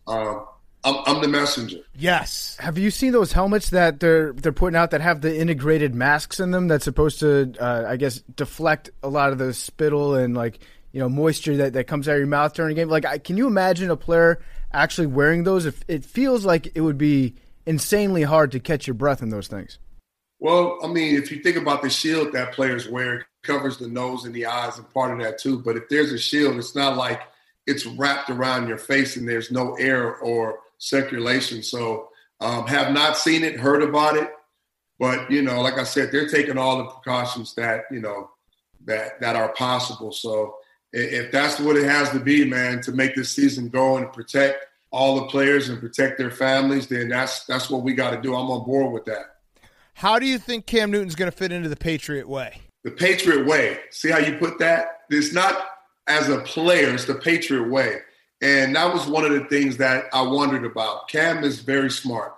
I'm the messenger. Yes. Have you seen those helmets that they're putting out that have the integrated masks in them that's supposed to, I guess, deflect a lot of the spittle and moisture that comes out of your mouth during a game? Like, can you imagine a player actually wearing those? If it feels like it would be insanely hard to catch your breath in those things. Well, I mean, if you think about the shield that players wear, it covers the nose and the eyes and part of that too. But if there's a shield, it's not like it's wrapped around your face and there's no air or circulation. So have not seen it, heard about it. But, like I said, they're taking all the precautions that are possible. So if that's what it has to be, man, to make this season go and protect all the players and protect their families, then that's what we got to do. I'm on board with that. How do you think Cam Newton's going to fit into the Patriot way? The Patriot way. See how you put that? It's not as a player, it's the Patriot way. And that was one of the things that I wondered about. Cam is very smart.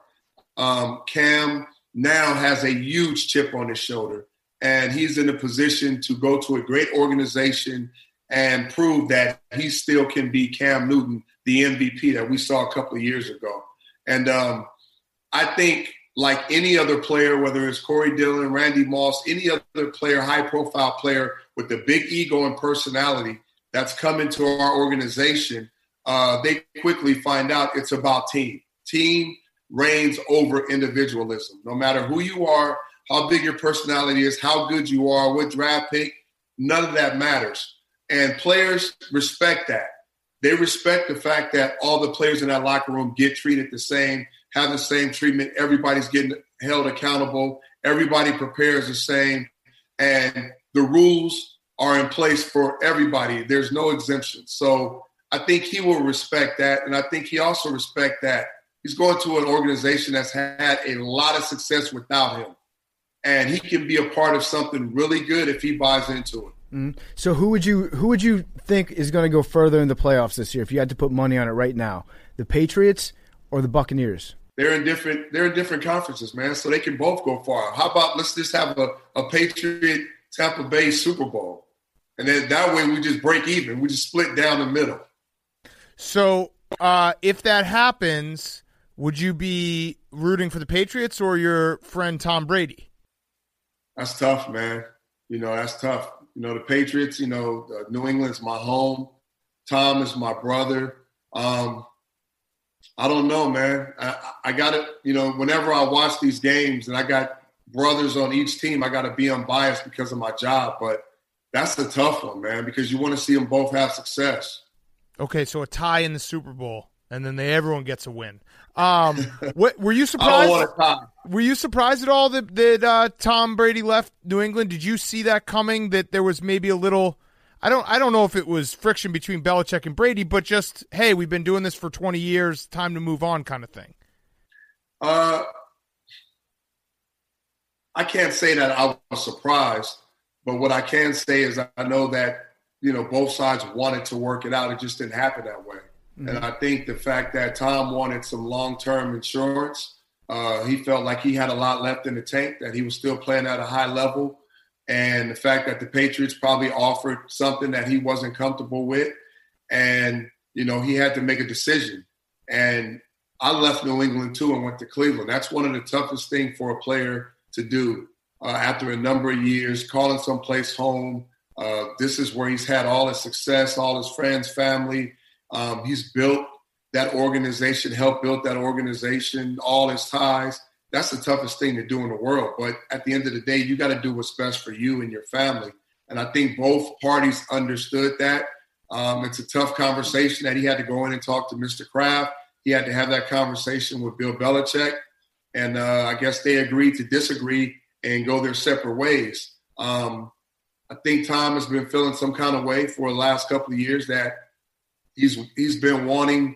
Cam now has a huge chip on his shoulder, and he's in a position to go to a great organization and prove that he still can be Cam Newton, the MVP that we saw a couple of years ago. And I think like any other player, whether it's Corey Dillon, Randy Moss, any other player, high-profile player with a big ego and personality that's come into our organization, they quickly find out it's about team. Team reigns over individualism. No matter who you are, how big your personality is, how good you are, what draft pick, none of that matters. And players respect that. They respect the fact that all the players in that locker room get treated the same, have the same treatment. Everybody's getting held accountable. Everybody prepares the same. And the rules are in place for everybody. There's no exemptions. So I think he will respect that. And I think he also respect that he's going to an organization that's had a lot of success without him. And he can be a part of something really good if he buys into it. Mm-hmm. So who would you think is going to go further in the playoffs this year if you had to put money on it right now? The Patriots or the Buccaneers? They're in different conferences, man, so they can both go far. How about let's just have a Patriot Tampa Bay Super Bowl, and then that way we just break even. We just split down the middle. So if that happens, would you be rooting for the Patriots or your friend Tom Brady? That's tough, man. That's tough. The Patriots, New England's my home. Tom is my brother. I don't know, man. I got to, whenever I watch these games and I got brothers on each team, I got to be unbiased because of my job. But that's a tough one, man, because you want to see them both have success. Okay, so a tie in the Super Bowl, and then everyone gets a win. Were you surprised? I don't want a tie. Were you surprised at all that Tom Brady left New England? Did you see that coming? That there was maybe a little, I don't know if it was friction between Belichick and Brady, but just, hey, we've been doing this for 20 years, time to move on, kind of thing. I can't say that I was surprised, but what I can say is I know that both sides wanted to work it out. It just didn't happen that way. Mm-hmm. And I think the fact that Tom wanted some long-term insurance, he felt like he had a lot left in the tank, that he was still playing at a high level. And the fact that the Patriots probably offered something that he wasn't comfortable with. And, he had to make a decision. And I left New England too and went to Cleveland. That's one of the toughest things for a player to do. after a number of years, calling someplace home. This is where he's had all his success, all his friends, family. He's built that organization, helped build that organization, all his ties. That's the toughest thing to do in the world. But at the end of the day, you got to do what's best for you and your family. And I think both parties understood that. It's a tough conversation that he had to go in and talk to Mr. Kraft. He had to have that conversation with Bill Belichick. And I guess they agreed to disagree and go their separate ways. I think Tom has been feeling some kind of way for the last couple of years that he's been wanting,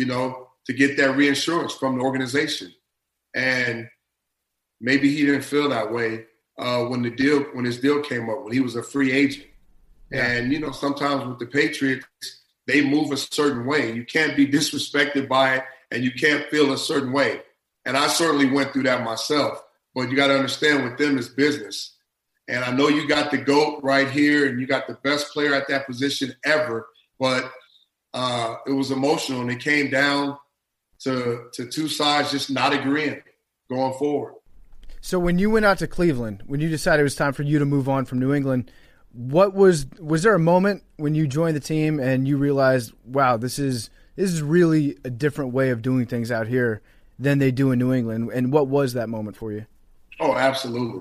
to get that reinsurance from the organization. And maybe he didn't feel that way when his deal came up, when he was a free agent. Yeah. And, sometimes with the Patriots, they move a certain way. You can't be disrespected by it, and you can't feel a certain way. And I certainly went through that myself. But you got to understand, with them, it's business. And I know you got the GOAT right here, and you got the best player at that position ever. But it was emotional, and it came down to two sides just not agreeing going forward. So when you went out to Cleveland, when you decided it was time for you to move on from New England, was there a moment when you joined the team and you realized, wow, this is really a different way of doing things out here than they do in New England? And what was that moment for you? Oh, absolutely.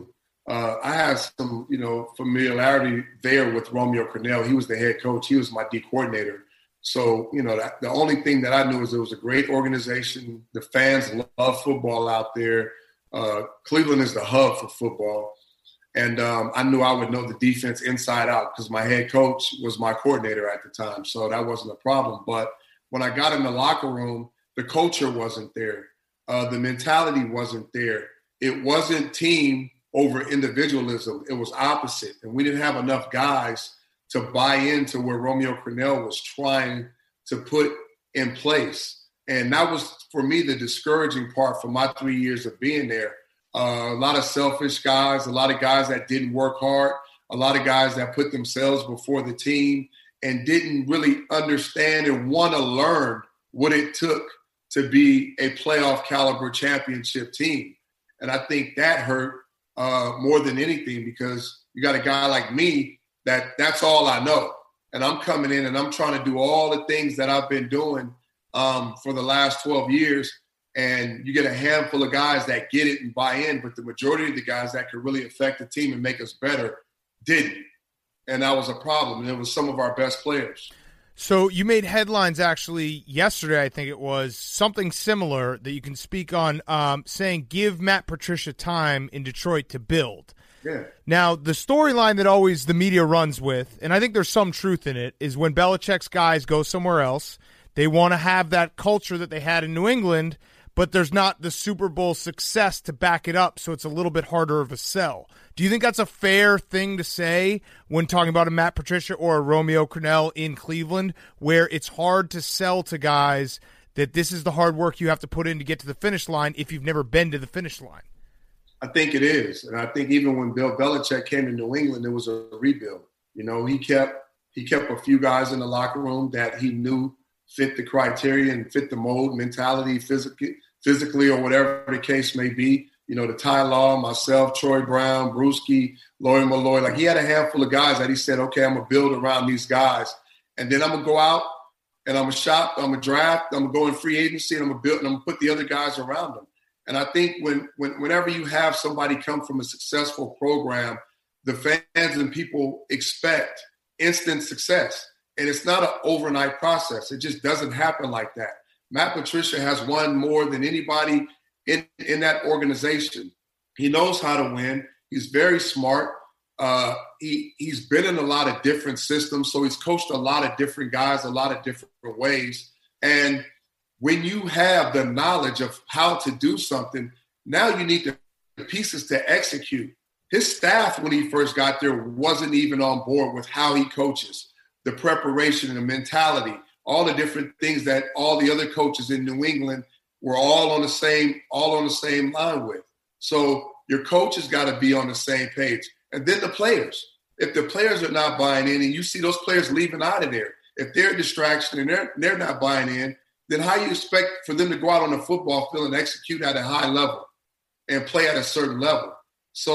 I had some, familiarity there with Romeo Crennel. He was the head coach. He was my D coordinator. So, the only thing that I knew is it was a great organization. The fans love football out there. Cleveland is the hub for football. And I knew I would know the defense inside out because my head coach was my coordinator at the time. So that wasn't a problem. But when I got in the locker room, the culture wasn't there. The mentality wasn't there. It wasn't team over individualism. It was opposite. And we didn't have enough guys to buy into where Romeo Crennel was trying to put in place. And that was, for me, the discouraging part for my 3 years of being there. A lot of selfish guys, a lot of guys that didn't work hard, a lot of guys that put themselves before the team and didn't really understand and want to learn what it took to be a playoff caliber championship team. And I think that hurt more than anything because you got a guy like me that's all I know. And I'm coming in and I'm trying to do all the things that I've been doing for the last 12 years. And you get a handful of guys that get it and buy in, but the majority of the guys that could really affect the team and make us better didn't. And that was a problem. And it was some of our best players. So you made headlines actually yesterday, I think it was, something similar that you can speak on, saying give Matt Patricia time in Detroit to build. Yeah. Now, the storyline that always the media runs with, and I think there's some truth in it, is when Belichick's guys go somewhere else, they want to have that culture that they had in New England, but there's not the Super Bowl success to back it up, so it's a little bit harder of a sell. Do you think that's a fair thing to say when talking about a Matt Patricia or a Romeo Crennel in Cleveland, where it's hard to sell to guys that this is the hard work you have to put in to get to the finish line if you've never been to the finish line? I think it is. And I think even when Bill Belichick came to New England, it was a rebuild. He kept a few guys in the locker room that he knew fit the criteria and fit the mold, mentality, physically or whatever the case may be. The Ty Law, myself, Troy Brown, Brewski, Lawyer Malloy. Like, he had a handful of guys that he said, okay, I'm going to build around these guys. And then I'm going to go out and I'm going to shop, I'm going to draft, I'm going to go in free agency, and I'm going to build, and I'm going to put the other guys around them. And I think whenever you have somebody come from a successful program, the fans and people expect instant success. And it's not an overnight process. It just doesn't happen like that. Matt Patricia has won more than anybody in that organization. He knows how to win. He's very smart. He's been in a lot of different systems, so he's coached a lot of different guys, a lot of different ways. And when you have the knowledge of how to do something, now you need the pieces to execute. His staff, when he first got there, wasn't even on board with how he coaches, the preparation and the mentality, all the different things that all the other coaches in New England were all on the same line with. So your coach has got to be on the same page. And then the players. If the players are not buying in and you see those players leaving out of there, if they're a distraction and they're not buying in, then how you expect for them to go out on the football field and execute at a high level and play at a certain level? So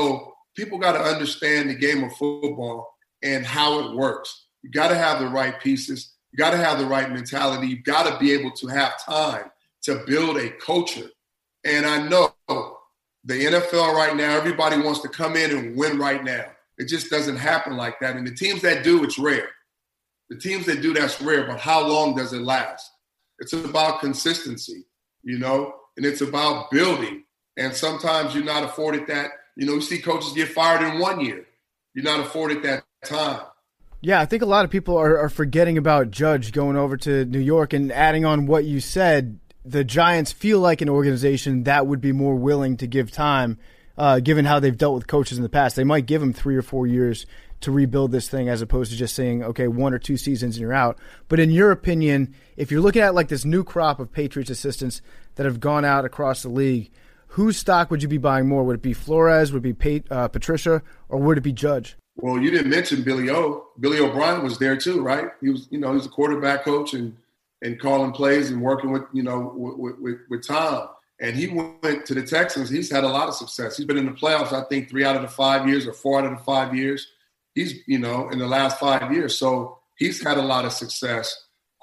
people got to understand the game of football and how it works. You got to have the right pieces. You got to have the right mentality. You got to be able to have time to build a culture. And I know the NFL right now, everybody wants to come in and win right now. It just doesn't happen like that. And the teams that do, it's rare. The teams that do, that's rare. But how long does it last? It's about consistency, and it's about building. And sometimes you're not afforded that. You see coaches get fired in 1 year. You're not afforded that time. Yeah, I think a lot of people are forgetting about Judge going over to New York, and adding on what you said, the Giants feel like an organization that would be more willing to give time, given how they've dealt with coaches in the past. They might give them 3 or 4 years to rebuild this thing, as opposed to just saying, okay, 1 or 2 seasons and you're out. But in your opinion, if you're looking at like this new crop of Patriots assistants that have gone out across the league, whose stock would you be buying more? Would it be Flores? Would it be Patricia? Or would it be Judge? Well, you didn't mention Billy O. Billy O'Brien was there too, right? He was, he was a quarterback coach and calling plays and working with, with Tom. And he went to the Texans. He's had a lot of success. He's been in the playoffs, I think, 3 out of the 5 years or 4 out of the 5 years. He's, in the last 5 years. So he's had a lot of success.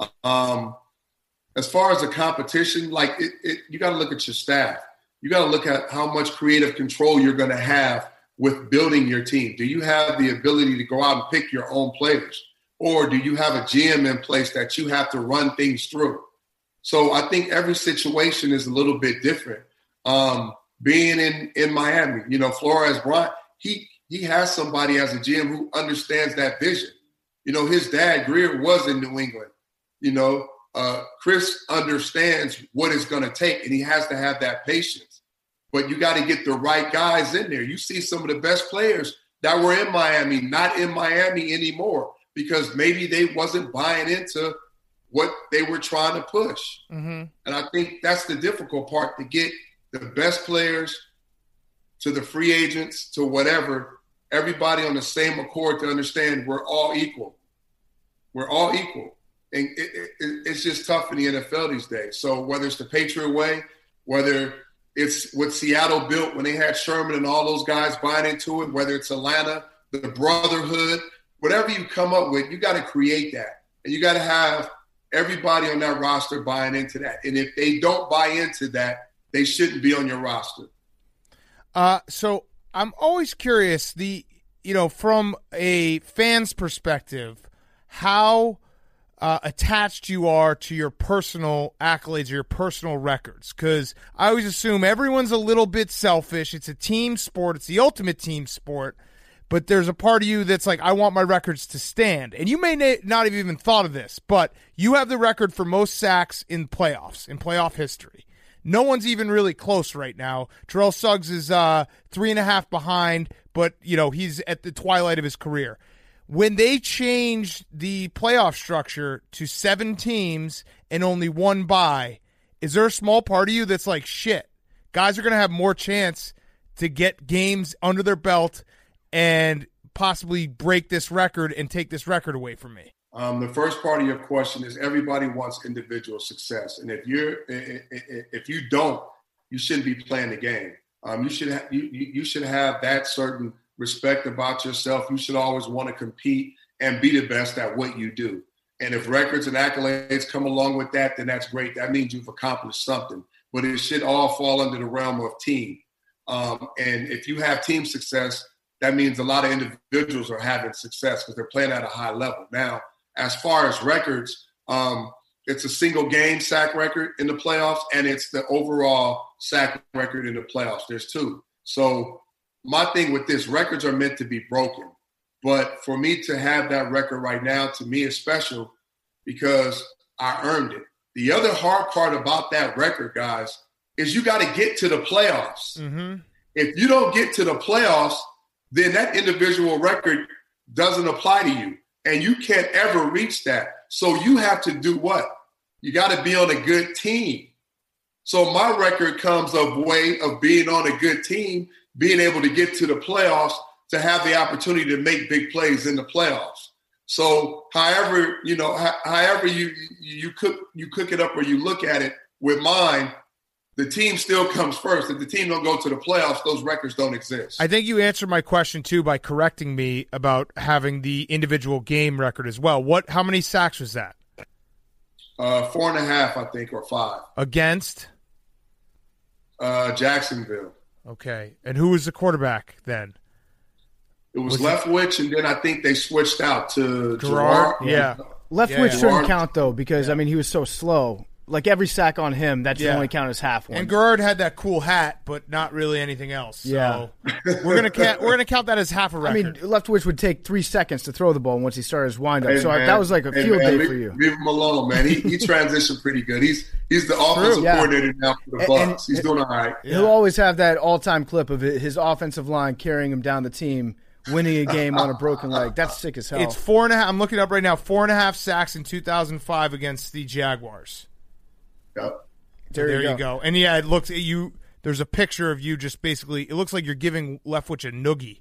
As far as the competition, you got to look at your staff. You got to look at how much creative control you're going to have with building your team. Do you have the ability to go out and pick your own players? Or do you have a GM in place that you have to run things through? So I think every situation is a little bit different. Being in Miami, Flores Bryant, he has somebody as a GM who understands that vision. His dad, Greer, was in New England. Chris understands what it's going to take, and he has to have that patience. But you got to get the right guys in there. You see some of the best players that were in Miami, not in Miami anymore, because maybe they wasn't buying into what they were trying to push. Mm-hmm. And I think that's the difficult part, to get the best players to the free agents to whatever, everybody on the same accord to understand we're all equal. We're all equal. And it's just tough in the NFL these days. So whether it's the Patriot way, whether it's what Seattle built when they had Sherman and all those guys buying into it, whether it's Atlanta, the brotherhood, whatever you come up with, you got to create that. And you got to have everybody on that roster buying into that. And if they don't buy into that, they shouldn't be on your roster. So I'm always curious, from a fan's perspective, how attached you are to your personal accolades or your personal records. Because I always assume everyone's a little bit selfish. It's a team sport. It's the ultimate team sport. But there's a part of you that's like, I want my records to stand. And you may not have even thought of this, but you have the record for most sacks in playoffs, in playoff history. No one's even really close right now. Terrell Suggs is 3.5 behind, but he's at the twilight of his career. When they changed the playoff structure to 7 teams and only 1 bye, is there a small part of you that's like, shit, guys are going to have more chance to get games under their belt and possibly break this record and take this record away from me? The first part of your question is everybody wants individual success. And if you don't, you shouldn't be playing the game. You should have that certain respect about yourself. You should always want to compete and be the best at what you do. And if records and accolades come along with that, then that's great. That means you've accomplished something. But it should all fall under the realm of team. And if you have team success, that means a lot of individuals are having success because they're playing at a high level. Now, as far as records, it's a single game sack record in the playoffs, and it's the overall sack record in the playoffs. There's 2. So my thing with this, records are meant to be broken. But for me to have that record right now, to me, is special because I earned it. The other hard part about that record, guys, is you got to get to the playoffs. Mm-hmm. If you don't get to the playoffs, then that individual record doesn't apply to you. And you can't ever reach that. So you have to do what? You got to be on a good team. So my record comes of way of being on a good team, being able to get to the playoffs, to have the opportunity to make big plays in the playoffs. So however you cook it up or you look at it, with mine, the team still comes first. If the team don't go to the playoffs, those records don't exist. I think you answered my question, too, by correcting me about having the individual game record as well. How many sacks was that? 4.5, I think, or 5. Against? Jacksonville. Okay. And who was the quarterback then? It was Leftwich, and then I think they switched out to Gerard. Yeah. Leftwich shouldn't count, though, because, I mean, he was so slow. Like, every sack on him, that should only count as half one. And Gerard had that cool hat, but not really anything else. So we're gonna count that as half a record. I mean, Leftwich would take 3 seconds to throw the ball once he started his windup. So that was like a field day for you. Leave him alone, man. He transitioned pretty good. He's the offensive coordinator now for the Bucs. He's doing all right. He'll always have that all-time clip of his offensive line carrying him down the team, winning a game on a broken leg. That's sick as hell. It's 4.5. I'm looking up right now. 4.5 sacks in 2005 against the Jaguars. Yep. There you go. And it looks at you. There's a picture of you just basically. It looks like you're giving Leftwich a noogie,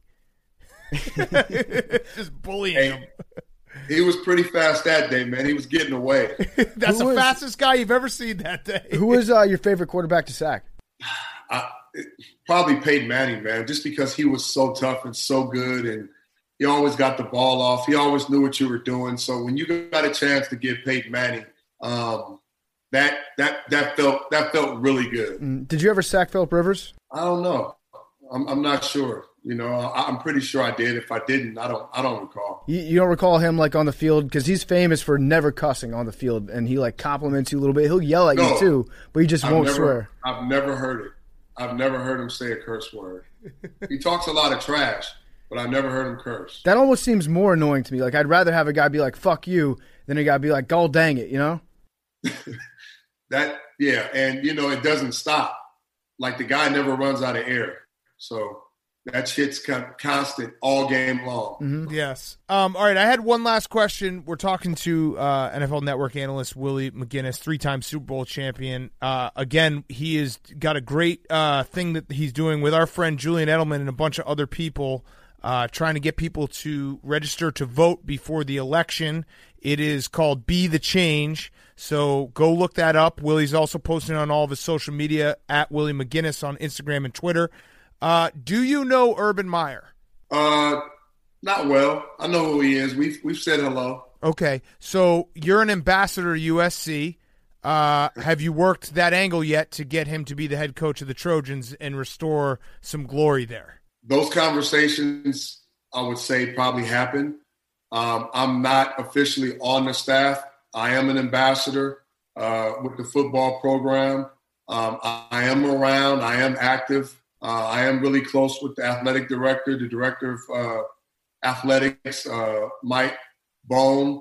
just bullying him. He was pretty fast that day, man. He was getting away. That's the fastest guy you've ever seen that day. Who was your favorite quarterback to sack? Probably Peyton Manning, man. Just because he was so tough and so good, and he always got the ball off. He always knew what you were doing. So when you got a chance to get Peyton Manning. That felt really good. Did you ever sack Phillip Rivers? I don't know. I'm not sure. You know, I'm pretty sure I did. If I didn't, I don't recall. You don't recall him like on the field because he's famous for never cussing on the field, and he like compliments you a little bit. He'll yell at you too, but he just won't swear. I've never heard it. I've never heard him say a curse word. He talks a lot of trash, but I've never heard him curse. That almost seems more annoying to me. Like I'd rather have a guy be like "fuck you" than a guy be like "god dang it," you know. And you know it doesn't stop. Like the guy never runs out of air, so that shit's constant all game long. Mm-hmm. Yes. All right. I had one last question. We're talking to NFL Network analyst Willie McGinnis, 3-time Super Bowl champion. Again, he has got a great thing that he's doing with our friend Julian Edelman and a bunch of other people, trying to get people to register to vote before the election. It is called Be the Change. So go look that up. Willie's also posting on all of his social media at Willie McGinnis on Instagram and Twitter. Do you know Urban Meyer? Not well. I know who he is. We've said hello. Okay. So you're an ambassador to USC. Have you worked that angle yet to get him to be the head coach of the Trojans and restore some glory there? Those conversations, I would say, probably happen. I'm not officially on the staff. I am an ambassador with the football program. I am around. I am active. I am really close with the athletic director, the director of athletics, Mike Bone.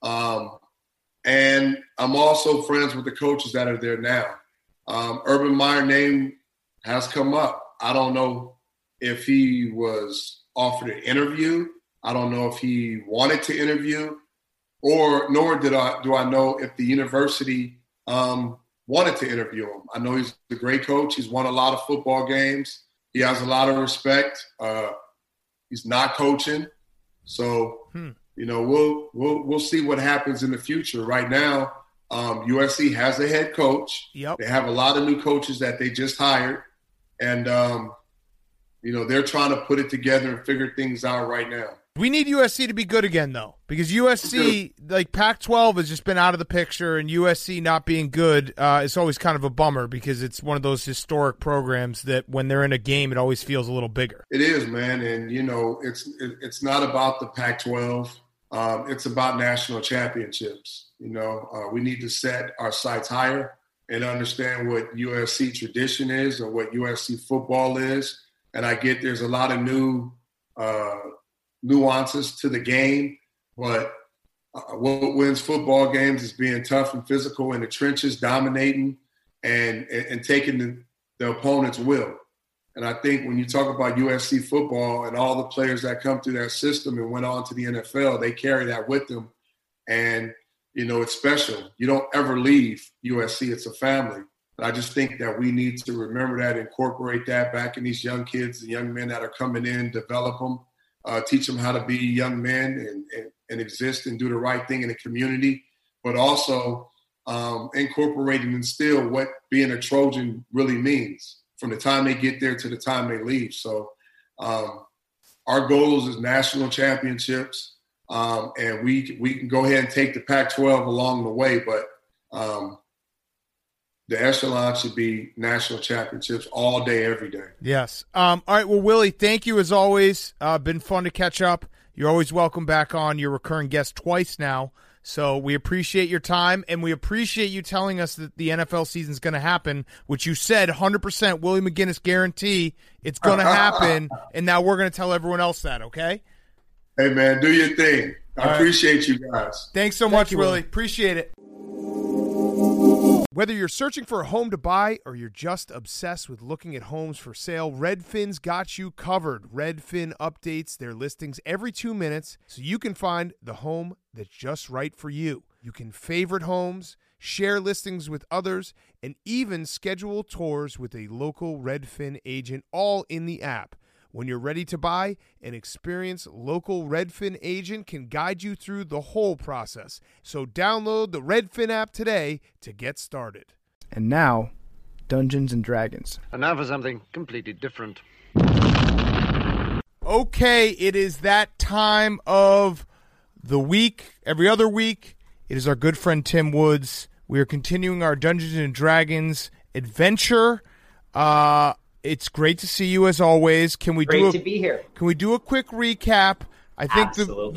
And I'm also friends with the coaches that are there now. Urban Meyer name has come up. I don't know if he was offered an interview. I don't know if he wanted to interview, nor do I know if the university wanted to interview him. I know he's a great coach. He's won a lot of football games. He has a lot of respect. He's not coaching, so you know we'll see what happens in the future. Right now, USC has a head coach. Yep. They have a lot of new coaches that they just hired, and you know they're trying to put it together and figure things out right now. We need USC to be good again, though, because USC, like Pac-12, has just been out of the picture, and USC not being good is always kind of a bummer because it's one of those historic programs that when they're in a game, it always feels a little bigger. It is, man, and you know, it's not about the Pac-12. It's about national championships. You know, we need to set our sights higher and understand what USC tradition is or what USC football is. And I get there's a lot of new nuances to the game, but what wins football games is being tough and physical in the trenches, dominating and taking the opponent's will. And I think when you talk about USC football and all the players that come through that system and went on to the NFL, they carry that with them. And, you know, it's special. You don't ever leave USC. It's a family. And I just think that we need to remember that, incorporate that back in these young kids and young men that are coming in, develop them. Teach them how to be young men and exist and do the right thing in the community, but also incorporate and instill what being a Trojan really means from the time they get there to the time they leave. So our goals is national championships, and we can go ahead and take the Pac-12 along the way, but the echelon should be national championships all day, every day. Yes. All right. Well, Willie, thank you as always. Been fun to catch up. You're always welcome back on. You're a recurring guest twice now. So we appreciate your time, and we appreciate you telling us that the NFL season is going to happen, which you said 100% Willie McGinnis guarantee it's going to happen, and now we're going to tell everyone else that, okay? Hey, man, do your thing. I appreciate you guys. Thanks so much, Willie. Appreciate it. Whether you're searching for a home to buy or you're just obsessed with looking at homes for sale, Redfin's got you covered. Redfin updates their listings every 2 minutes so you can find the home that's just right for you. You can favorite homes, share listings with others, and even schedule tours with a local Redfin agent, all in the app. When you're ready to buy, an experienced local Redfin agent can guide you through the whole process. So download the Redfin app today to get started. And now, Dungeons and Dragons. And now for something completely different. Okay, it is that time of the week. Every other week, it is our good friend Tim Woods. We are continuing our Dungeons and Dragons adventure. It's great to see you as always. Can we Great to be here. Can we do a quick recap? I think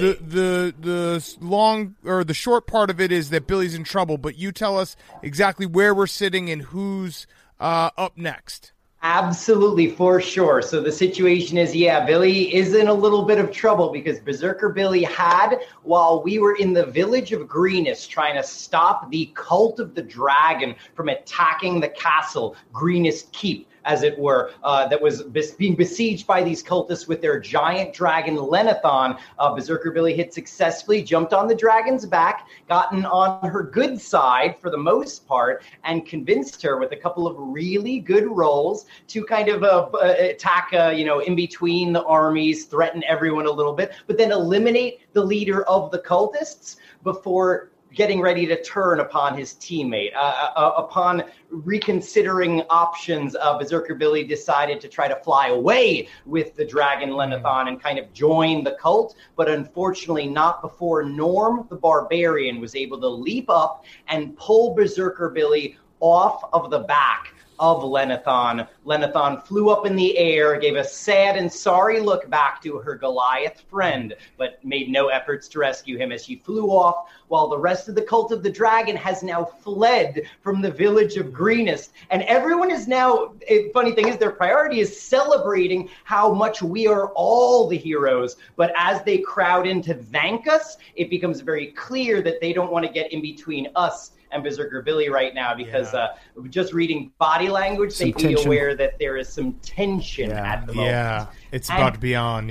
the long or the short part of it is that Billy's in trouble, but you tell us exactly where we're sitting and who's up next. Absolutely, for sure. So the situation is, Billy is in a little bit of trouble because Berserker Billy had, while we were in the village of Greenest trying to stop the cult of the dragon from attacking the castle, Greenest Keep, as it were, that was being besieged by these cultists with their giant dragon Lenathon. Berserker Billy had successfully jumped on the dragon's back, gotten on her good side for the most part, and convinced her with a couple of really good rolls to kind of attack, in between the armies, threaten everyone a little bit, but then eliminate the leader of the cultists before getting ready to turn upon his teammate. Upon reconsidering options, Berserker Billy decided to try to fly away with the dragon Lenathon and kind of join the cult, but unfortunately not before Norm the Barbarian was able to leap up and pull Berserker Billy off of the back of Lenathon. Lenathon flew up in the air, gave a sad and sorry look back to her Goliath friend, but made no efforts to rescue him as she flew off, while the rest of the cult of the dragon has now fled from the village of Greenest. And everyone is now, funny thing is, their priority is celebrating how much we are all the heroes. But as they crowd in to thank us, it becomes very clear that they don't want to get in between us and Berserker Billy right now, because just reading body language, they'd be aware that there is some tension at the moment. Yeah, it's about to be on,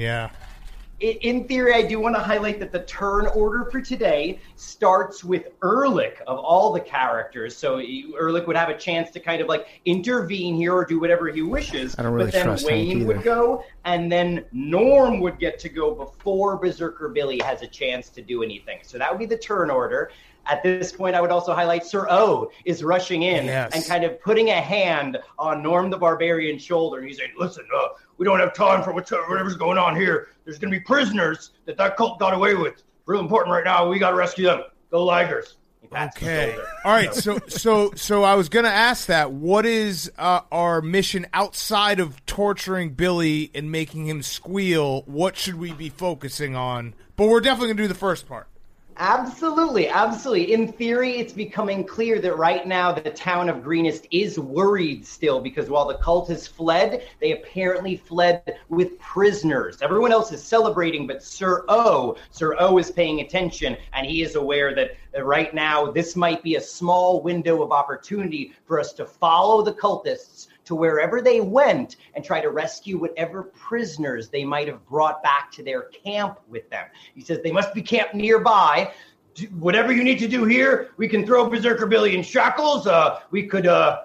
In theory, I do want to highlight that the turn order for today starts with Ehrlich of all the characters. So Ehrlich would have a chance to kind of like intervene here or do whatever he wishes. I don't really but then trust Wayne Hank would go, and then Norm would get to go before Berserker Billy has a chance to do anything. So that would be the turn order. At this point, I would also highlight Sir O is rushing in and kind of putting a hand on Norm the Barbarian's shoulder. And he's saying, listen, we don't have time for whatever's going on here. There's going to be prisoners that cult got away with. Real important right now. We got to rescue them. Go Ligers. Okay. All right. So I was going to ask that. What is our mission outside of torturing Billy and making him squeal? What should we be focusing on? But we're definitely going to do the first part. Absolutely. In theory, it's becoming clear that right now the town of Greenest is worried still, because while the cult has fled, they apparently fled with prisoners. Everyone else is celebrating, but Sir O is paying attention, and he is aware that right now this might be a small window of opportunity for us to follow the cultists to wherever they went and try to rescue whatever prisoners they might have brought back to their camp with them. He says they must be camped nearby. Whatever you need to do here, we can throw Berserker Billy in shackles. We could, I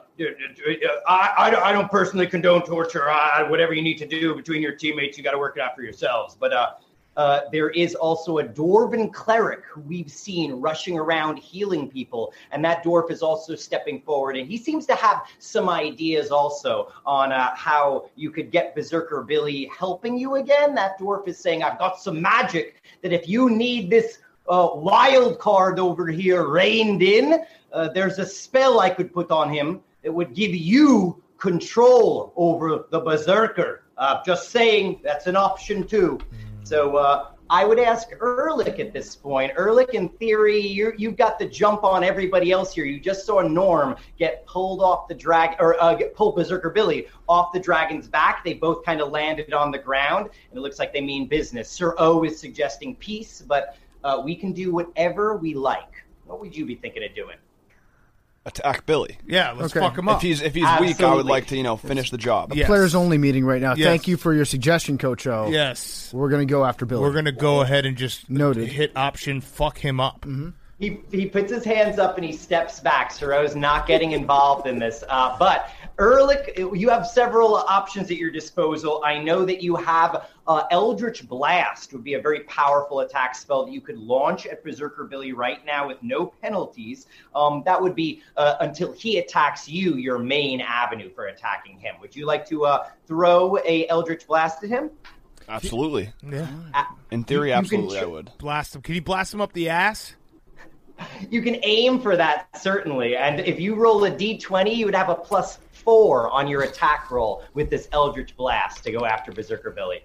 don't personally condone torture. Whatever you need to do between your teammates, you got to work it out for yourselves. But there is also a dwarven cleric who we've seen rushing around healing people, and that dwarf is also stepping forward, and he seems to have some ideas also on how you could get Berserker Billy helping you again. That dwarf is saying, I've got some magic that if you need this wild card over here reined in, there's a spell I could put on him that would give you control over the Berserker. Just saying, that's an option too. So I would ask Ehrlich at this point. Ehrlich, in theory, you've got the jump on everybody else here. You just saw Norm get pulled off the get pulled Berserker Billy off the dragon's back. They both kind of landed on the ground, and it looks like they mean business. Sir O is suggesting peace, but we can do whatever we like. What would you be thinking of doing? Attack Billy. Yeah, let's fuck him up. If he's weak, I would like to finish the job. A players only meeting right now. Yes. Thank you for your suggestion, Coach O. Yes, we're going to go after Billy. We're going to go ahead and just Noted. hit option fuck him up. Mm-hmm. He puts his hands up and he steps back. Soros not getting involved in this. But Ehrlich, you have several options at your disposal. I know that you have Eldritch Blast would be a very powerful attack spell that you could launch at Berserker Billy right now with no penalties. That would be, until he attacks you, your main avenue for attacking him. Would you like to throw a Eldritch Blast at him? Absolutely. Yeah. In theory, absolutely, I would. Blast him. Can you blast him up the ass? You can aim for that, certainly. And if you roll a d20, you would have a +4 on your attack roll with this Eldritch Blast to go after Berserker Billy.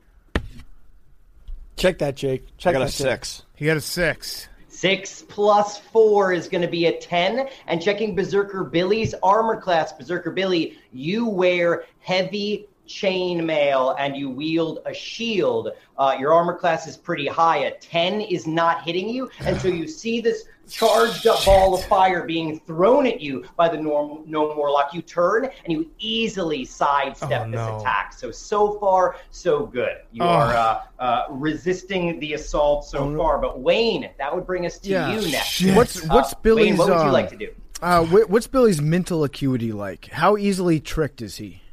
Check that, Jake. I got a 6. He got a 6. 6 + 4 is going to be a 10. And checking Berserker Billy's armor class, Berserker Billy, you wear heavy chainmail and you wield a shield. Your armor class is pretty high. A 10 is not hitting you, and so you see this charged up ball of fire being thrown at you by the Gnome Warlock. You turn and you easily sidestep this attack. So far, so good. You are resisting the assault so far. But Wayne, that would bring us to you next. Shit. What's Billy's? Wayne, what would you like to do? What's Billy's mental acuity like? How easily tricked is he?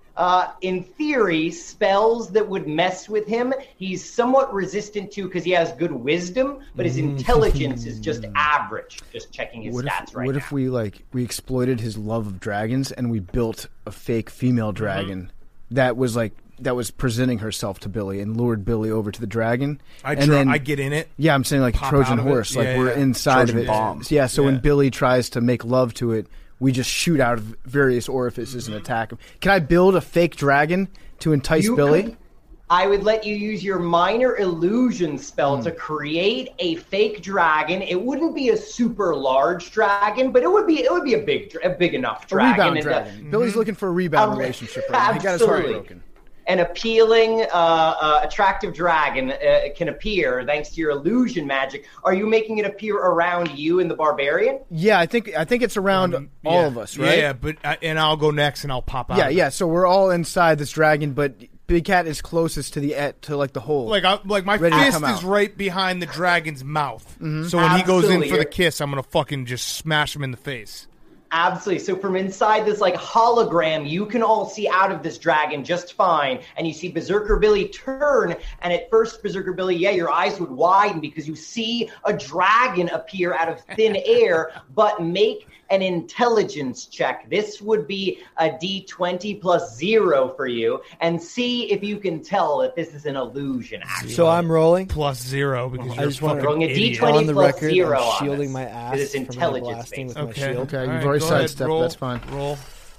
In theory, spells that would mess with him, he's somewhat resistant to because he has good wisdom, but his intelligence is just average. Just checking his stats right now. What if we exploited his love of dragons and we built a fake female dragon that was presenting herself to Billy and lured Billy over to the dragon? I get in it. Yeah, I'm saying like Trojan horse. Like we're inside Trojan of it. bombs. Yeah, so when Billy tries to make love to it, we just shoot out of various orifices and attack him. Can I build a fake dragon to entice Billy? I would let you use your minor illusion spell to create a fake dragon. It wouldn't be a super large dragon, but it would be a big enough dragon. A rebound dragon. Billy's looking for a rebound relationship right now. He got his heart broken. An appealing, attractive dragon can appear thanks to your illusion magic. Are you making it appear around you and the barbarian? Yeah, I think it's around all of us, right? Yeah, but and I'll go next and I'll pop out. Yeah. So we're all inside this dragon, but Big Cat is closest to the hole. Like my fist is right behind the dragon's mouth. Mm-hmm. So when he goes in for the kiss, I'm gonna fucking just smash him in the face. Absolutely. So from inside this hologram, you can all see out of this dragon just fine. And you see Berserker Billy turn. And at first, Berserker Billy, your eyes would widen because you see a dragon appear out of thin air. But make an intelligence check. This would be a d20 + 0 for you. And see if you can tell that this is an illusion, actually. So I'm rolling? +0 because I just you're want fucking rolling a idiot. d20 on the + record, 0 I'm on shielding this, my ass because it's from any intelligence blasting based. with my shield. Okay, All you've right, already go ahead, sidestepped. roll, That's fine. Roll.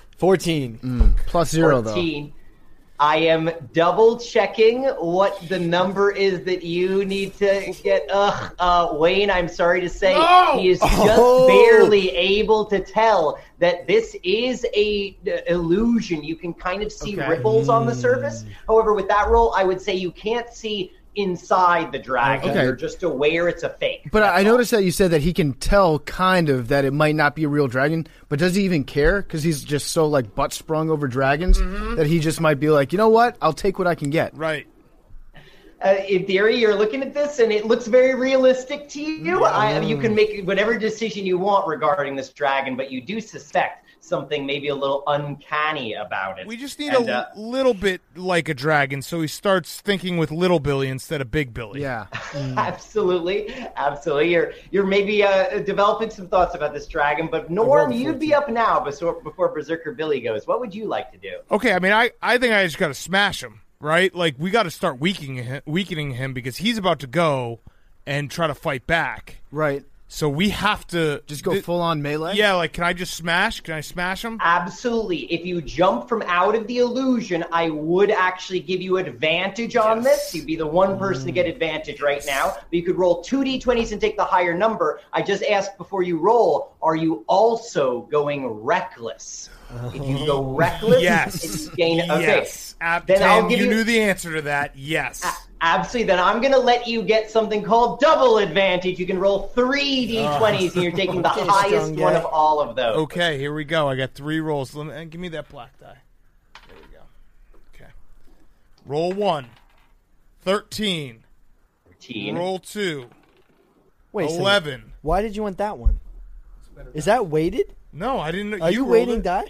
14. +0 14. I am double checking what the number is that you need to get. Wayne, I'm sorry to say, he is just barely able to tell that this is a illusion. You can kind of see ripples on the surface. However, with that roll, I would say you can't see inside the dragon. Okay. You're just aware it's a fake. But I noticed that you said that he can tell kind of that it might not be a real dragon, but does he even care? Because he's just so butt sprung over dragons that he just might be like, you know what? I'll take what I can get. Right. in theory, you're looking at this and it looks very realistic to you. You can make whatever decision you want regarding this dragon, but you do suspect something maybe a little uncanny about it. We just need a little bit like a dragon, so he starts thinking with little Billy instead of big Billy. Yeah. Absolutely. You're maybe developing some thoughts about this dragon, but Norm, you'd be up now before Berserker Billy goes. What would you like to do? Okay, I mean, I think I just got to smash him, right? Like, we got to start weakening him because he's about to go and try to fight back. Right. So we have to just go full on melee. Yeah, like can I just smash? Can I smash him? Absolutely. If you jump from out of the illusion, I would actually give you advantage on this. You'd be the one person to get advantage right now. But you could roll 2d20s and take the higher number. I just asked before you roll, are you also going reckless? If you go reckless, it's gain. Okay. Yes. Then I'll give you knew the answer to that. Yes. Absolutely. Then I'm going to let you get something called double advantage. You can roll 3 d20s, and you're taking the highest one of all of those. Okay, here we go. I got 3 rolls. Give me that black die. There we go. Okay. Roll 1. 13. Roll 2. Wait, 11. Why did you want that one? Is that weighted? No, I didn't know. Are you weighting die?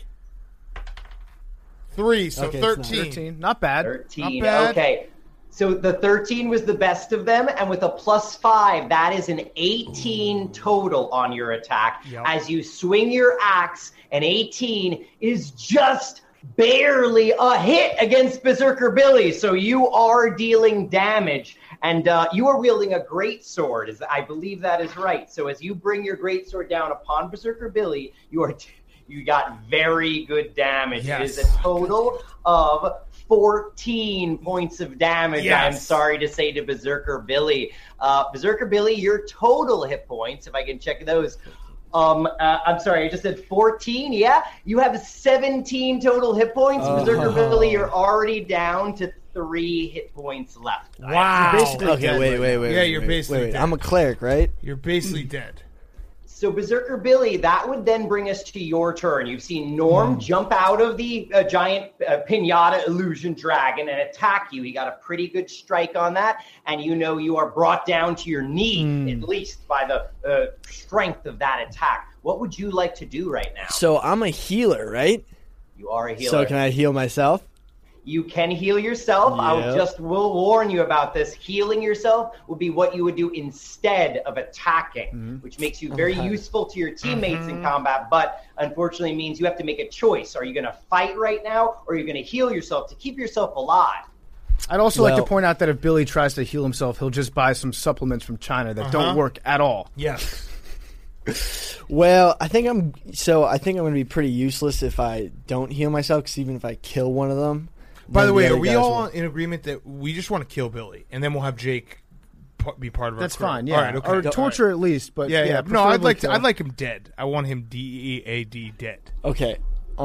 3, so okay, 13. Not bad. 13. Not bad. Okay. So the 13 was the best of them, and with a +5, that is an 18 total on your attack. Yep. As you swing your axe, an 18 is just barely a hit against Berserker Billy. So you are dealing damage, and you are wielding a great sword. I believe that is right. So as you bring your great sword down upon Berserker Billy, you got very good damage. Yes. It is a total of 14 points of damage, yes. I'm sorry to say, to Berserker Billy. Berserker Billy, your total hit points, if I can check those. I'm sorry, I just said 14, yeah? You have 17 total hit points. Berserker Billy, you're already down to 3 hit points left. Wow. You're basically Okay, wait. Yeah, you're basically dead. I'm a cleric, right? You're basically dead. So Berserker Billy, that would then bring us to your turn. You've seen Norm jump out of the giant pinata illusion dragon and attack you. He got a pretty good strike on that, and you know you are brought down to your knee, at least by the strength of that attack. What would you like to do right now? So I'm a healer, right? You are a healer. So can I heal myself? You can heal yourself. Yep. will warn you about this. Healing yourself will be what you would do instead of attacking, which makes you very useful to your teammates in combat, but unfortunately means you have to make a choice. Are you going to fight right now, or are you going to heal yourself to keep yourself alive? I'd also like to point out that if Billy tries to heal himself, he'll just buy some supplements from China that don't work at all. Yes. Well, I think I'm going to be pretty useless if I don't heal myself, because even if I kill one of them. By the way, are we all in agreement that we just want to kill Billy, and then we'll have Jake be part of our That's crew? fine, yeah. All right, okay. Or torture at least, but yeah. No, I'd preferably like him dead. I want him DEAD dead. Okay.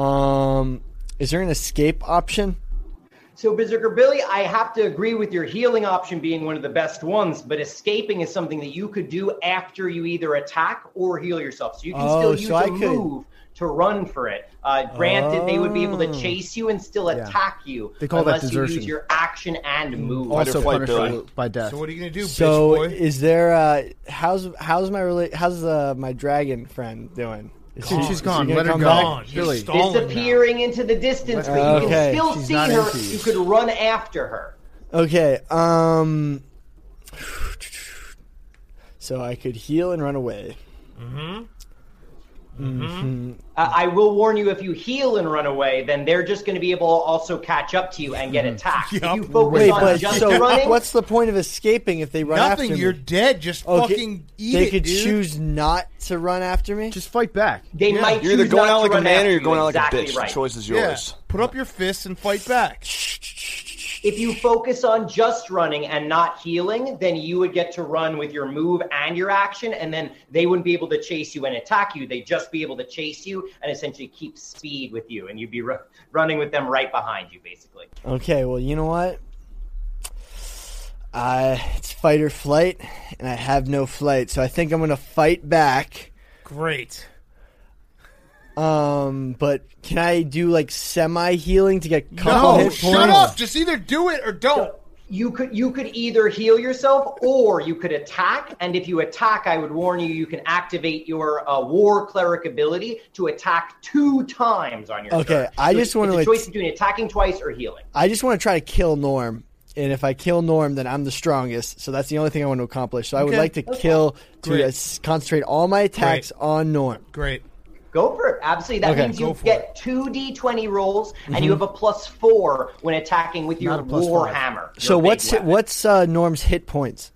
Is there an escape option? So, Berserker Billy, I have to agree with your healing option being one of the best ones, but escaping is something that you could do after you either attack or heal yourself. So you can still use a move to run for it. Granted, they would be able to chase you and still attack you. They call that unless desertion. you use your action and move. Also fight punishable Billy. by death. So what are you gonna do, So bitch boy? is there how's my dragon friend doing? She's gone. Let her come go. back? Billy. Disappearing into the distance, but you can still She's see not her. into you. You could run after her. Okay. So I could heal and run away. I will warn you, if you heal and run away, then they're just going to be able to also catch up to you and get attacked. If you focus on just running, what's the point of escaping if they run after me? Nothing. You're dead. Just fucking eat they it, could dude. choose not to run after me? Just fight back. they might You're either choose going not out to like a run man or after you're going you. out like Exactly a bitch. right. The choice is Yeah. yours. Put up your fists and fight back. If you focus on just running and not healing, then you would get to run with your move and your action, and then they wouldn't be able to chase you and attack you. They'd just be able to chase you and essentially keep speed with you, and you'd be running with them right behind you, basically. Okay, well, you know what? It's fight or flight, and I have no flight, so I think I'm going to fight back. Great. But can I do like semi-healing to get couple hit points? Shut up. Just either do it or don't. You could either heal yourself or you could attack. And if you attack, I would warn you, you can activate your War Cleric ability to attack 2 times on your turn. I just want to... It's a choice between attacking twice or healing. I just want to try to kill Norm. And if I kill Norm, then I'm the strongest. So that's the only thing I want to accomplish. So I would like to kill, to concentrate all my attacks on Norm. Great. Go for it. Absolutely. That means you get 2 D20 rolls, and you have a +4 when attacking with your Warhammer. So what's Norm's hit points?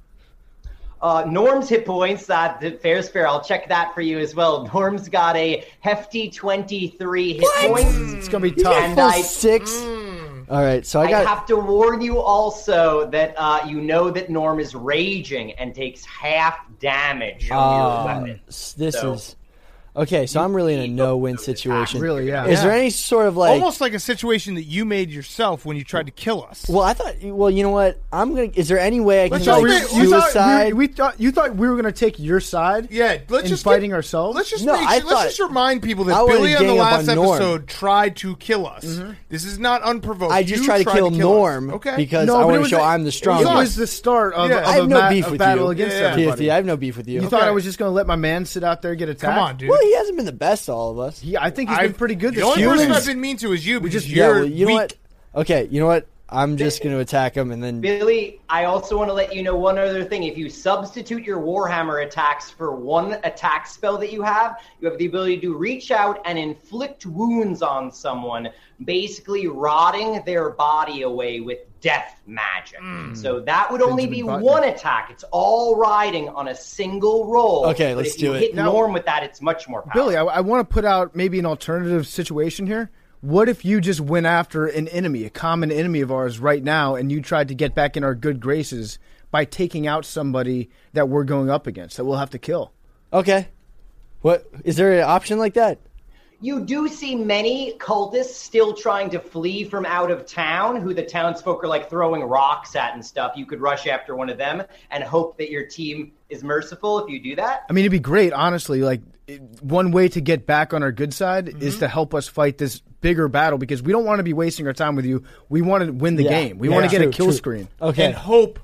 Norm's hit points, fair's fair. I'll check that for you as well. Norm's got a hefty 23 hit points. It's going to be tough. And 6. All right, so I have to warn you also that you know that Norm is raging and takes half damage from your weapon. This is... Okay, so I'm really in a no-win situation. Really, yeah. Is there any sort of almost like a situation that you made yourself when you tried to kill us? Well, I thought. Well, you know what? Is there any way I can suicide? You thought we were going to take your side? Yeah, fighting ourselves. Let's just remind people that Billy on the last episode tried to kill us. Mm-hmm. This is not unprovoked. I just tried to kill Norm because I want to show I'm the strongest. It was the start of I have no beef with battle you. against everybody. I have no beef with you. You thought I was just going to let my man sit out there and get attacked? Come on, dude. Well, he hasn't been the best to all of us. Yeah, I think he's been pretty good. The only person I've been mean to is you because you're you know weak. what? Okay, you know what? I'm just going to attack him and then... Billy, I also want to let you know one other thing. If you substitute your Warhammer attacks for one attack spell that you have the ability to reach out and inflict wounds on someone, basically rotting their body away with death magic. So that would only be one attack. It's all riding on a single roll. Okay, let's do it. If you hit Norm with that, it's much more powerful. Billy, I want to put out maybe an alternative situation here. What if you just went after an enemy, a common enemy of ours right now, and you tried to get back in our good graces by taking out somebody that we're going up against, that we'll have to kill? Okay. What is there an option like that? You do see many cultists still trying to flee from out of town, who the townsfolk are like throwing rocks at and stuff. You could rush after one of them and hope that your team is merciful if you do that. I mean, it'd be great, honestly. Like, one way to get back on our good side is to help us fight this bigger battle, because we don't want to be wasting our time with you. We want to win the game. We want to get a kill screen. Okay. And hope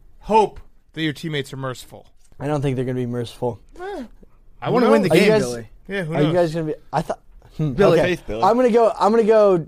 that your teammates are merciful. I don't think they're going to be merciful. I want to win the game, Billy. Yeah, who knows? Are you guys going to be... I thought... Billy. Okay. Billy. I'm going to go...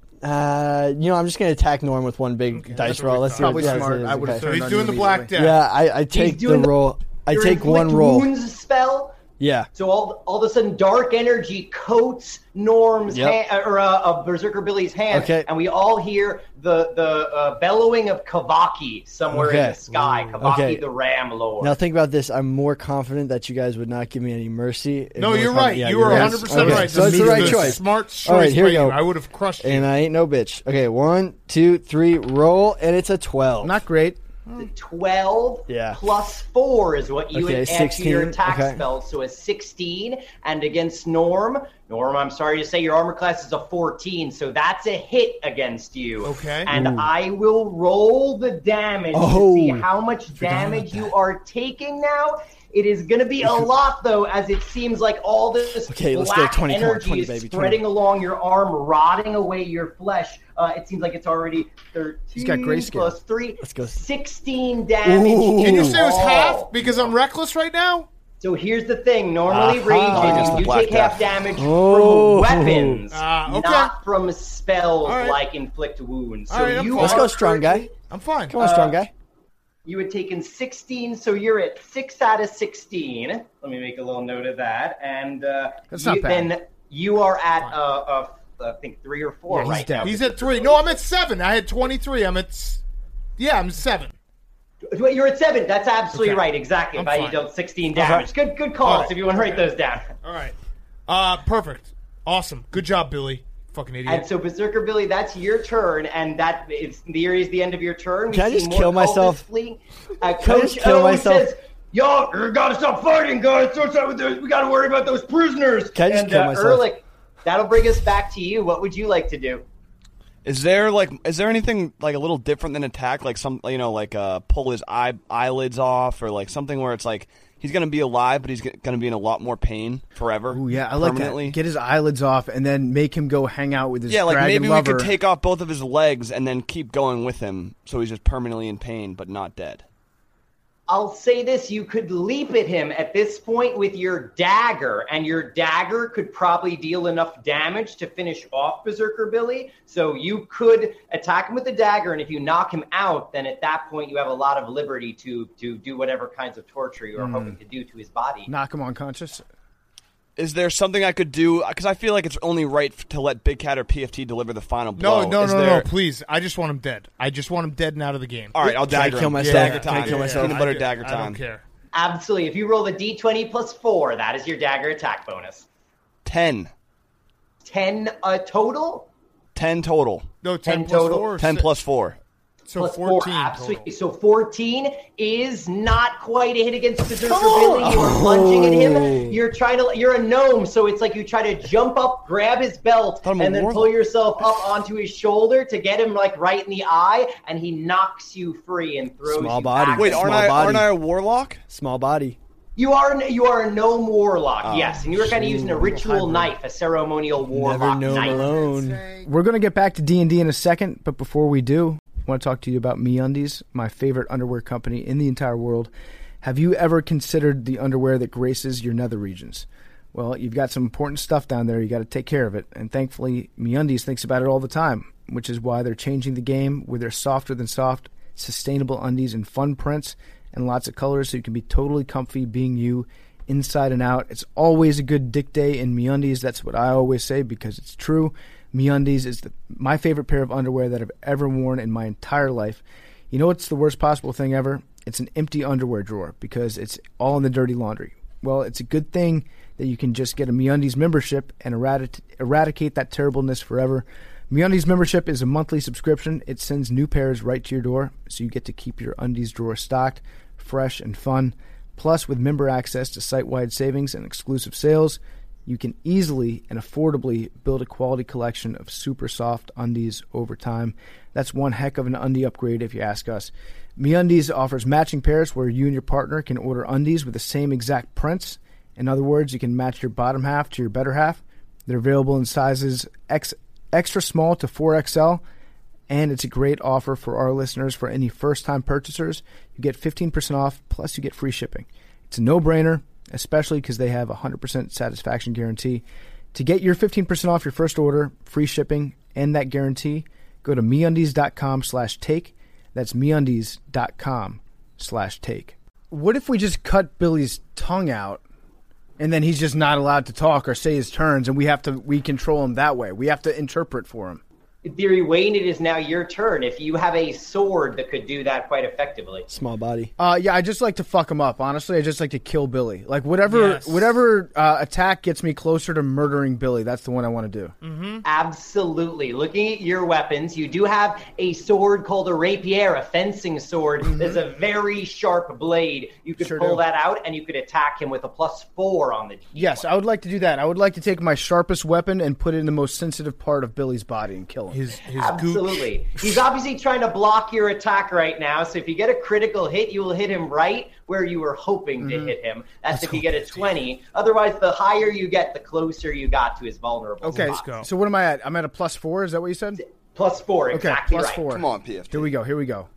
I'm just going to attack Norm with one big dice roll. Let's see probably what smart. I would have So he's doing the Black Death. Yeah, I take the roll. I take one roll. Wounds spell. Yeah. So all of a sudden, dark energy coats Norm's hand, or Berserker Billy's hand, and we all hear the bellowing of Kavaki somewhere in the sky. Kavaki, the Ram Lord. Now think about this. I'm more confident that you guys would not give me any mercy. No, you're right. You were 100% right. So it's the right choice. Smart choice. All right, here we go. I would have crushed you. And I ain't no bitch. Okay, 1, 2, 3, roll, and it's a 12. Not great. The 12 plus 4 is what you would add 16. to your attack spell. So a 16. And against Norm, I'm sorry to say your armor class is a 14. So that's a hit against you. Okay. And I will roll the damage to see how much damage you are taking now. It is going to be a lot, though, as it seems like all this black energy is spreading along your arm, rotting away your flesh. It seems like it's already 13 plus 3, 16 damage. Ooh. Can you say it was half? Because I'm reckless right now? So here's the thing. Normally, raging, you take half damage from weapons, not from spells like inflict wounds. So let's go, strong guy. I'm fine. Come on, strong guy. You had taken 16, so you're at 6 out of 16. Let me make a little note of that. And that's not bad. Then you are at, I think, 3 or 4 right now. He's at 3. No, I'm at 7. I had 23. I'm 7. You're at 7. That's absolutely right. Exactly. If I dealt 16 damage. Good calls if you want to write those down. All right. Perfect. Awesome. Good job, Billy. Fucking idiot. And so, Berserker Billy, that's your turn, and that is the end of your turn. Can I just kill myself? Coach O says, "Yo, you gotta stop fighting, guys. We gotta worry about those prisoners." Can I just kill myself? Ehrlich, that'll bring us back to you. What would you like to do? Is there anything like a little different than attack? Like pull his eyelids off, or like something where it's like He's going to be alive, but he's going to be in a lot more pain forever. Oh yeah, I like that. Get his eyelids off and then make him go hang out with his dragon maybe lover. we could take off both of his legs and then keep going with him, so he's just permanently in pain but not dead. I'll say this, you could leap at him at this point with your dagger, and your dagger could probably deal enough damage to finish off Berserker Billy. So you could attack him with the dagger, and if you knock him out, then at that point you have a lot of liberty to do whatever kinds of torture you are hoping to do to his body. Knock him unconscious. Is there something I could do? Because I feel like it's only right to let Big Cat or PFT deliver the final blow. No, please. I just want him dead. I just want him dead and out of the game. All right, I'll dagger him. Dagger time. Peanut butter dagger time. I don't care. Absolutely. If you roll a d20 plus 4, that is your dagger attack bonus. 10. 10 total? 10 total. No, 10 plus total. 4. 10 plus 4. So plus 14 4, absolutely. total. So 14 is not quite a hit against Berserker Billy. You are lunging at him. You're a gnome, so it's like you try to jump up, grab his belt, and then pull yourself up onto his shoulder to get him like right in the eye, and he knocks you free and throws Small you body. back. Wait, aren't I a warlock? Small body. You are a gnome warlock, yes, and you were kind of using a ritual knife, a ceremonial warlock knife. Alone. We're going to get back to D&D in a second, but before we do, I want to talk to you about MeUndies, my favorite underwear company in the entire world. Have you ever considered the underwear that graces your nether regions? Well, you've got some important stuff down there. You got to take care of it, and thankfully, MeUndies thinks about it all the time, which is why they're changing the game with their softer than soft, sustainable undies in fun prints and lots of colors, so you can be totally comfy being you inside and out. It's always a good dick day in MeUndies. That's what I always say because it's true. MeUndies is my favorite pair of underwear that I've ever worn in my entire life. You know what's the worst possible thing ever? It's an empty underwear drawer because it's all in the dirty laundry. Well, it's a good thing that you can just get a MeUndies membership and eradicate that terribleness forever. MeUndies membership is a monthly subscription. It sends new pairs right to your door, so you get to keep your undies drawer stocked, fresh, and fun. Plus, with member access to site-wide savings and exclusive sales, you can easily and affordably build a quality collection of super soft undies over time. That's one heck of an undie upgrade if you ask us. MeUndies offers matching pairs where you and your partner can order undies with the same exact prints. In other words, you can match your bottom half to your better half. They're available in sizes extra small to 4XL, and it's a great offer for our listeners. For any first-time purchasers, you get 15% off, plus you get free shipping. It's a no-brainer, especially because they have a 100% satisfaction guarantee. To get your 15% off your first order, free shipping, and that guarantee, go to MeUndies.com/take. That's MeUndies.com/take. What if we just cut Billy's tongue out, and then he's just not allowed to talk or say his turns, and we control him that way? We have to interpret for him. In theory, Wayne, it is now your turn. If you have a sword that could do that quite effectively. Small body. Yeah, I just like to fuck him up. Honestly, I just like to kill Billy. Like whatever attack gets me closer to murdering Billy, that's the one I want to do. Mm-hmm. Absolutely. Looking at your weapons, you do have a sword called a rapier, a fencing sword. There's a very sharp blade. You could pull that out, and you could attack him with a +4 on the D20. Yes, I would like to do that. I would like to take my sharpest weapon and put it in the most sensitive part of Billy's body and kill him. His Absolutely. He's obviously trying to block your attack right now, so if you get a critical hit, you will hit him right where you were hoping to hit him. That's if you get a 20. Otherwise, the higher you get, the closer you got to his vulnerable Okay, spot. so what am I at? I'm at a +4, is that what you said? +4, exactly okay, right. +4. Come on, PFT. Here we go.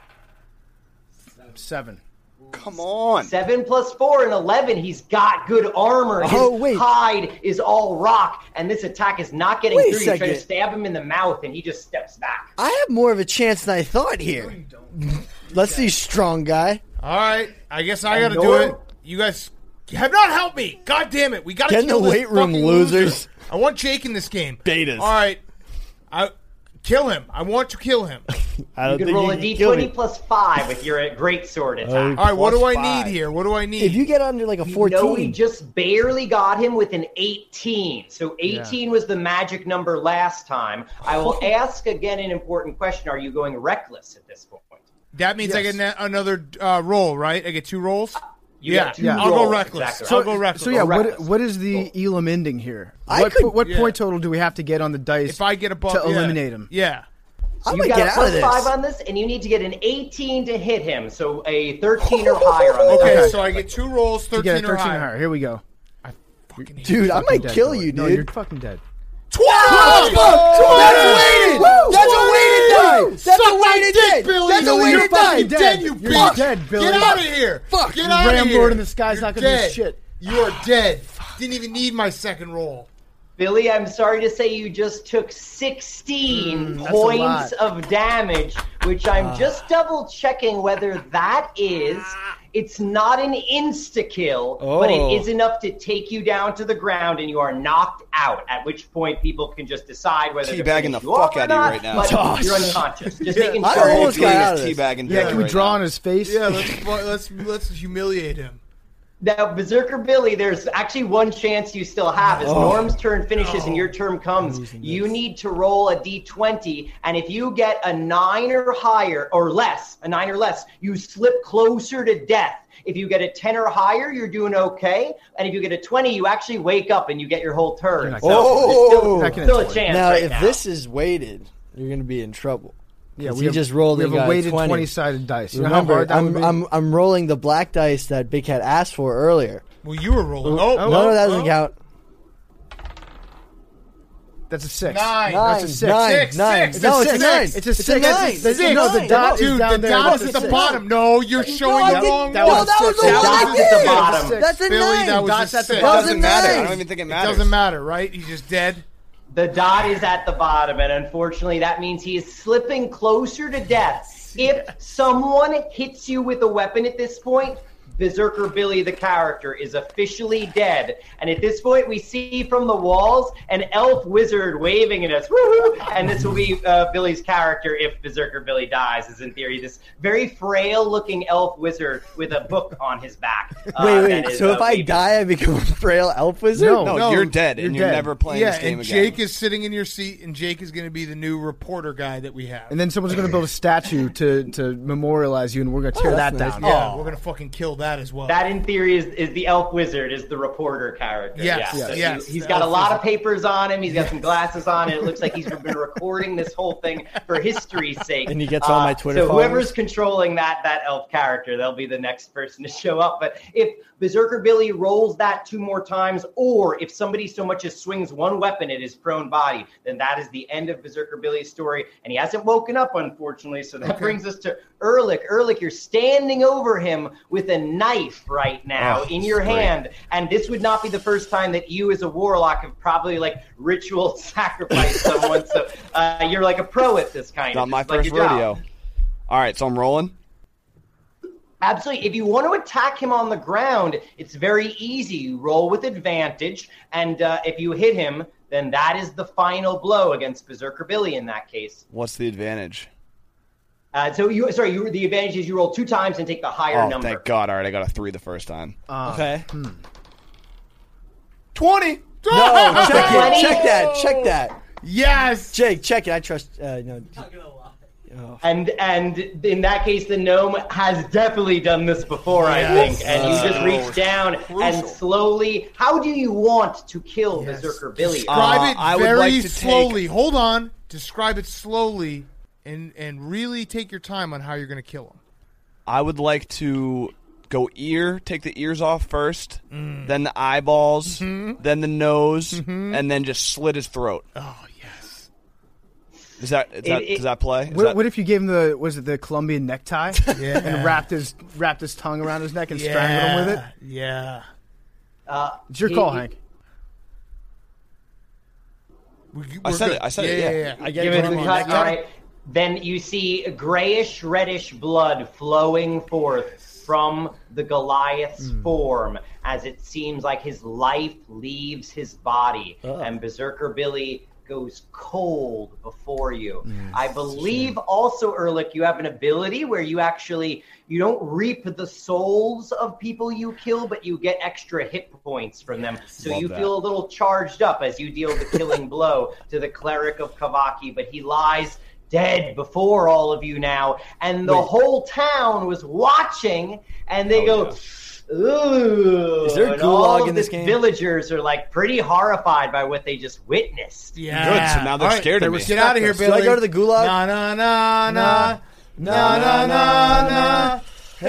7. Come on. 7 + 4 and 11. He's got good armor. His hide is all rock, and this attack is not getting through. You try to stab him in the mouth, and he just steps back. I have more of a chance than I thought here. Let's see, strong guy. All right, I guess I got to do it. You guys have not helped me. God damn it, we got to get in the weight room, losers. I want Jake in this game. Betas. All right, kill him. I want to kill him. I don't you can roll a d20 +5 with your great sword attack. All right, what do I need here? What do I need? If you get under like a 14. No, we just barely got him with an 18. So 18 was the magic number last time. I will ask again an important question. Are you going reckless at this point? That means I get another roll, right? I get 2 rolls? You get 2 rolls. I'll go reckless. Exactly. I'll go reckless. So what is the Elam ending here? What point total do we have to get on the dice if I get above, to eliminate him? Yeah. So I'm you gonna got get a out of this. +5 on this, and you need to get an 18 to hit him. So a 13 or higher on this. Okay, so I get 2 rolls, 13, You get a 13 or higher. Here we go. Dude, I might kill you, No, dude. you're fucking dead. 12! That's a weighted! That's a weighted die! That's a weighted die! Billy. That's a No, weighted you're die! fucking dead, you You're bitch. dead, Billy. Get out of here. Fuck. Get out of Ram here. Lord in the sky's not gonna do dead. shit. You are dead. Didn't even need my second roll. Billy, I'm sorry to say you just took 16 that's a points lot. of damage, which I'm just double checking whether that is. It's not an insta-kill, but it is enough to take you down to the ground and you are knocked out, at which point people can just decide whether to Teabagging finish the you off fuck or out of you not, right now. but you're unconscious. Just making I sure. almost got out of this. Teabagging Yeah, Billy can we right draw now. on his face? Yeah, let's humiliate him. Now, Berserker Billy, there's actually one chance you still have. As Norm's turn finishes and your turn comes, you need to roll a d20, and if you get a 9 or higher, or less, you slip closer to death. If you get a 10 or higher, you're doing okay, and if you get a 20, you actually wake up and you get your whole turn. So there's still a chance Now, right if now. this is weighted, you're going to be in trouble. Yeah, we just rolled. We have and a got weighted 20. 20-sided dice. You know how Remember, hard that would be? I'm rolling the black dice that Big Cat asked for earlier. Well, you were rolling. No, that doesn't count. That's a 6. 9. That's a 6. Nine. It's No, a it's a 6. 9. It's a 6. It's a 9. It's a 6. No, the dot is Dude, down the there. dot That's is a at the 6. bottom. No, you're showing I the didn't- wrong no, one. that was the That one I was at the did. bottom. That's a Billy, 9. that was Dots a at the 6. bottom. Doesn't matter. I nine. don't even think it It matters. doesn't matter, right? He's just dead. The dot is at the bottom, and unfortunately, that means he is slipping closer to death. If someone hits you with a weapon at this point, Berserker Billy, the character, is officially dead. And at this point, we see from the walls an elf wizard waving at us. Woo-hoo! And this will be Billy's character if Berserker Billy dies, is in theory this very frail-looking elf wizard with a book on his back. Wait. that is, So if I waving. die, I become a frail elf wizard? No, you're dead, and you're dead. never playing Yeah, this game and again. Jake is sitting in your seat, and Jake is going to be the new reporter guy that we have. And then someone's going to build a statue to memorialize you, and we're going to tear that that's down. nice. Yeah, we're going to fucking kill that as well. That, in theory, is the elf wizard, is the reporter character. Yes, yeah. So yes, He's the got a elf lot wizard. of papers on him. He's got some glasses on, and it looks like he's been recording this whole thing for history's sake. And he gets all my Twitter So whoever's followers? controlling that elf character, they'll be the next person to show up. But if Berserker Billy rolls that 2 more times, or if somebody so much as swings one weapon at his prone body, then that is the end of Berserker Billy's story. And he hasn't woken up, unfortunately. So that brings us to Ehrlich. Ehrlich, you're standing over him with a knife right now in your hand. And this would not be the first time that you as a warlock have probably ritual sacrificed someone. So you're like a pro at this kind Not of. my It's like first your job. rodeo. All right, so I'm rolling. Absolutely. If you want to attack him on the ground, it's very easy. You roll with advantage, and if you hit him, then that is the final blow against Berserker Billy in that case. What's the advantage? The advantage is you roll 2 times and take the higher Oh, number. thank God. All right, I got a 3 the first time. Okay. 20. No, check it. 20? Check that. Yes. Jake, check it. I trust. No. And in that case, the gnome has definitely done this before, I think. And you just reach down and slowly. How do you want to kill Berserker Billy? Describe I it would very like to slowly. Hold on. Describe it slowly and really take your time on how you're going to kill him. I would like to go take the ears off first, then the eyeballs, then the nose, and then just slit his throat. Oh, yes. Does that play? What if you gave him the Colombian necktie and wrapped his tongue around his neck and strangled him with it? Yeah. It's your call, Hank. I said it. Yeah. I get Give it. it the cut. All right. Then you see grayish, reddish blood flowing forth from the Goliath's form as it seems like his life leaves his body. And Berserker Billy goes cold before you. I believe also, Ehrlich, you have an ability where you don't reap the souls of people you kill, but you get extra hit points from them. So you feel a little charged up as you deal the killing blow to the cleric of Kavaki, but he lies dead before all of you now. And the whole town was watching, and they go, Ooh. Is there and gulag all in of this the game? Villagers are like pretty horrified by what they just witnessed. Yeah. Good. So now they're scared of me. Get out of here, Billy. Do I go to the gulag? Na na na na na na na na.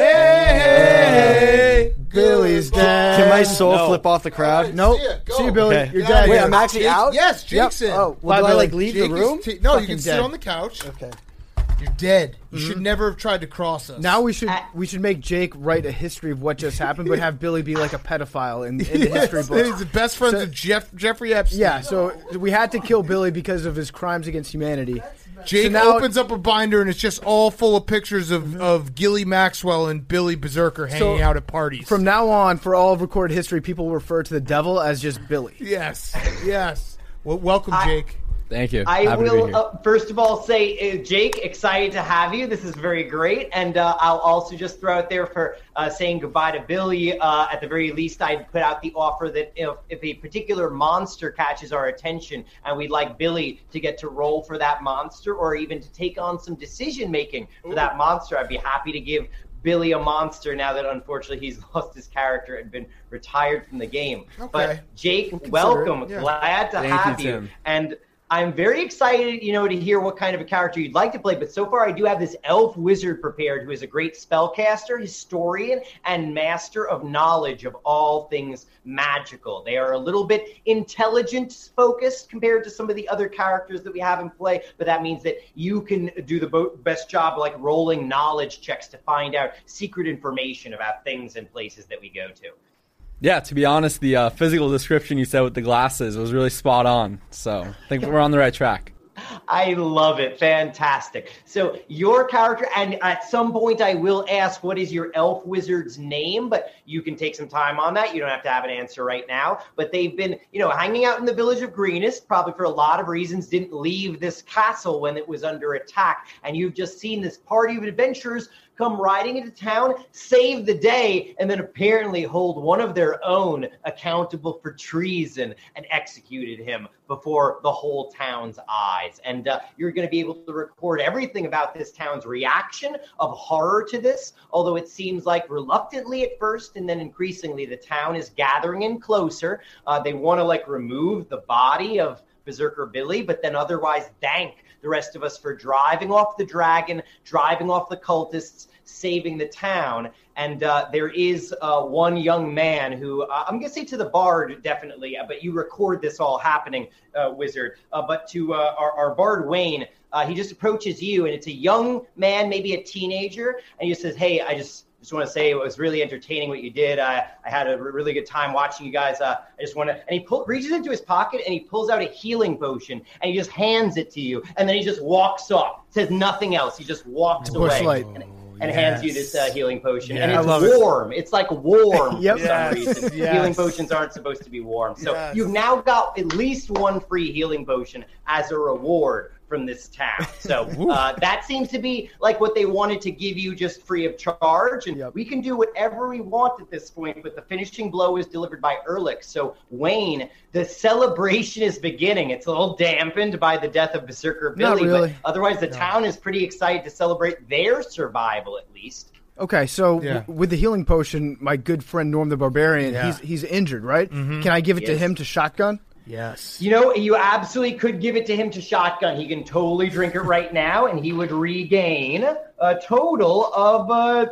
Hey, Billy's dead. Can my soul flip off the crowd? Nope. See you, Billy. Okay. You're dead. Wait, I'm actually out? Yes, Jake's in. Oh, well, do I like leave the Jake is room? no, you Fucking can sit dead. on the couch. Okay. You're dead. You should never have tried to cross us. Now we should make Jake write a history of what just happened, but have Billy be like a pedophile in the history book. He's the best friends with Jeffrey Epstein. Yeah, so we had to kill Billy because of his crimes against humanity. Jake So now- opens up a binder and it's just all full of pictures of Gilly Maxwell and Billy Berserker hanging out at parties. From now on, for all of recorded history, people will refer to the devil as just Billy. Yes, yes. Well, welcome, Jake. Thank you. I Happy to be here. will, first of all, say, Jake, excited to have you. This is very great. And I'll also just throw out there for saying goodbye to Billy. At the very least, I'd put out the offer that if a particular monster catches our attention and we'd like Billy to get to roll for that monster or even to take on some decision-making for that monster, I'd be happy to give Billy a monster now that unfortunately he's lost his character and been retired from the game. Okay. But Jake, welcome. Yeah. Glad to Thank have you, you. Tim. And I'm very excited, to hear what kind of a character you'd like to play. But so far, I do have this elf wizard prepared who is a great spellcaster, historian, and master of knowledge of all things magical. They are a little bit intelligence focused compared to some of the other characters that we have in play. But that means that you can do the best job like rolling knowledge checks to find out secret information about things and places that we go to. Yeah, to be honest, the physical description you said with the glasses was really spot on. So I think we're on the right track. I love it. Fantastic. So your character, and at some point I will ask what is your elf wizard's name, but you can take some time on that. You don't have to have an answer right now. But they've been, hanging out in the village of Greenest, probably for a lot of reasons, didn't leave this castle when it was under attack. And you've just seen this party of adventurers come riding into town, save the day, and then apparently hold one of their own accountable for treason and executed him before the whole town's eyes. And you're going to be able to record everything about this town's reaction of horror to this, although it seems like reluctantly at first, and then increasingly the town is gathering in closer. They want to remove the body of Berserker Billy, but then otherwise thank the rest of us for driving off the dragon, driving off the cultists, saving the town. And there is one young man who, I'm going to say to the bard, definitely, but you record this all happening, Wizard. But to our bard, Wayne, he just approaches you, and it's a young man, maybe a teenager, and he just says, hey, I just want to say it was really entertaining what you did. I had a really good time watching you guys. I just want to, and he reaches into his pocket and he pulls out a healing potion and he just hands it to you. And then he just walks off, says nothing else. He just walks away and hands you this healing potion. Yeah, and I it's love warm. It's like warm Yep. for some reason. Yes. Healing potions aren't supposed to be warm. So Yes. you've now got at least one free healing potion as a reward from this town. So that seems to be like what they wanted to give you just free of charge. And we can do whatever we want at this point, but the finishing blow is delivered by Ehrlich. So Wayne, the celebration is beginning. It's a little dampened by the death of Berserker Billy, really. but otherwise the town is pretty excited to celebrate their survival at least. Okay, so Yeah. with the healing potion, my good friend Norm the Barbarian, Yeah. he's injured, right? Can I give it to Yes. him to shotgun? Yes. You absolutely could give it to him to shotgun. He can totally drink it right now, and he would regain a total of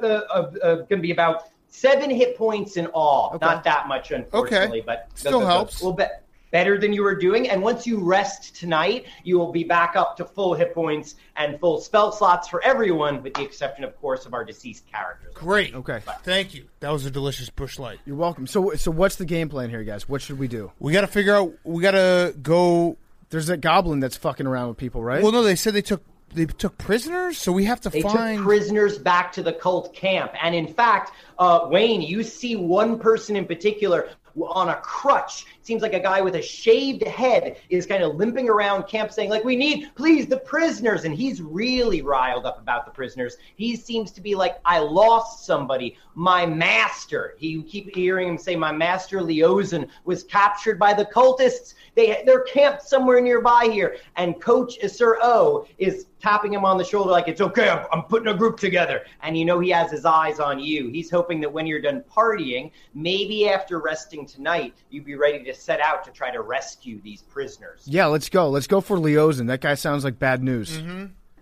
going to be about 7 hit points in all. Okay. Not that much, unfortunately, but Still helps. A little bit better than you were doing. And once you rest tonight, you will be back up to full hit points and full spell slots for everyone, with the exception, of course, of our deceased characters. Great. Okay. Thank you. That was a delicious bush light. You're welcome. So what's the game plan here, guys? What should we do? We got to figure out. We got to go. There's that goblin that's fucking around with people, right? Well, no, they said they took prisoners, so we have to They find took prisoners back to the cult camp. And in fact, Wayne, you see one person in particular on a crutch. seems like a guy with a shaved head is kind of limping around camp saying, like, we need, please, the prisoners. And he's really riled up about the prisoners. He seems to be like, I lost somebody, my master. You keep hearing him say, my master Leozen was captured by the cultists. They're camped somewhere nearby here. And Coach Sir O is tapping him on the shoulder like, it's okay, I'm putting a group together. And you know he has his eyes on you. He's hoping that when you're done partying, maybe after resting tonight, you'd be ready to set out to try to rescue these prisoners. Yeah, let's go. Let's go for Leozen. That guy sounds like bad news. Mm-hmm.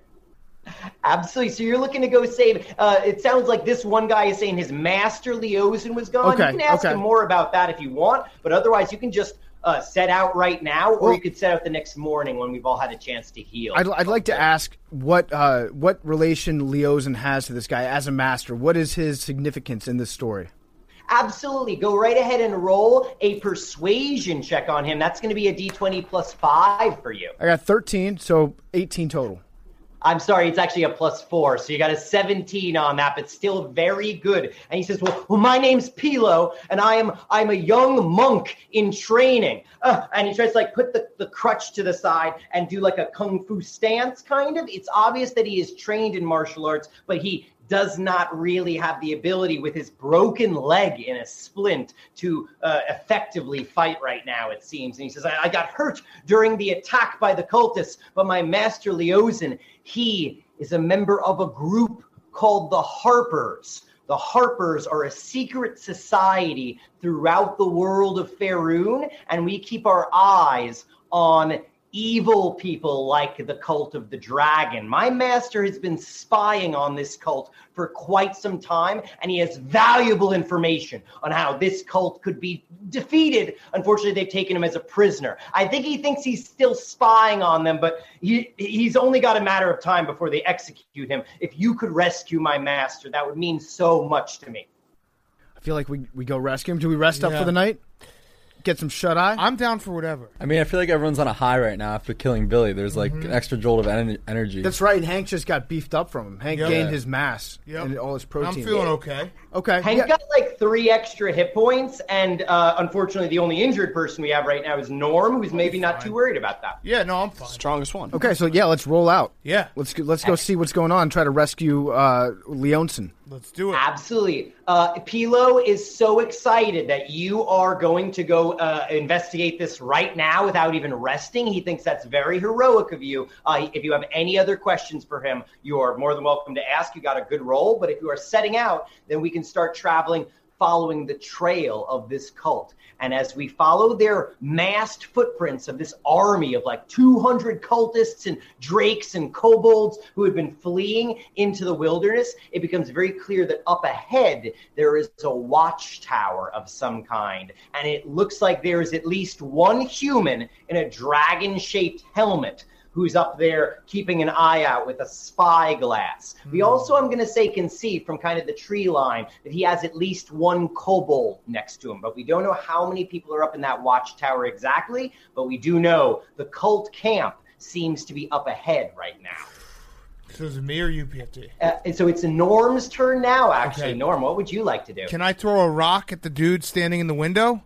Absolutely. So you're looking to go save. It sounds like this one guy is saying his master Leozen was gone. Okay, you can ask him more about that if you want, but otherwise you can just set out right now, or you could set out the next morning when we've all had a chance to heal. I'd like to ask what relation Leozen has to this guy as a master. What is his significance in this story? Absolutely. Go right ahead and roll a persuasion check on him. That's going to be a D20 plus 5 for you. I got 13, so 18 total. I'm sorry, it's actually a plus 4, so you got a 17 on that, but still very good. And he says, well, my name's Pilo, and I'm a young monk in training. And he tries to put the crutch to the side and do like a kung fu stance, kind of. It's obvious that he is trained in martial arts, but he does not really have the ability with his broken leg in a splint to effectively fight right now, it seems. And he says, I got hurt during the attack by the cultists, but my master Leozen, he is a member of a group called the Harpers. The Harpers are a secret society throughout the world of Faerun, and we keep our eyes on evil people like the Cult of the Dragon. My master has been spying on this cult for quite some time, and he has valuable information on how this cult could be defeated. Unfortunately, they've taken him as a prisoner. I think he thinks he's still spying on them, but he's only got a matter of time before they execute him. If you could rescue my master, that would mean so much to me. I feel like we go rescue him. Do we rest up for the night? Get some shut-eye? I'm down for whatever. I mean, I feel like everyone's on a high right now after killing Billy. There's an extra jolt of energy. That's right. Hank just got beefed up from him. Hank gained his mass and all his protein. I'm feeling okay. Okay. Hank got 3 extra hit points, and unfortunately the only injured person we have right now is Norm, who's maybe not too worried about that. Yeah, no, I'm fine. Strongest one. Okay, so let's roll out. Yeah. Let's go see what's going on, try to rescue Leozen. Let's do it. Absolutely. Pilo is so excited that you are going to go investigate this right now without even resting. He thinks that's very heroic of you. If you have any other questions for him, you are more than welcome to ask. You got a good roll, but if you are setting out, then we can start traveling following the trail of this cult. And as we follow their massed footprints of this army of 200 cultists and drakes and kobolds who had been fleeing into the wilderness, it becomes very clear that up ahead there is a watchtower of some kind. And it looks like there is at least one human in a dragon-shaped helmet who's up there keeping an eye out with a spyglass. We also, I'm going to say, can see from kind of the tree line that he has at least one kobold next to him, but we don't know how many people are up in that watchtower exactly, but we do know the cult camp seems to be up ahead right now. So is it me or you, PFT? And so it's Norm's turn now, actually. Okay. Norm, what would you like to do? Can I throw a rock at the dude standing in the window?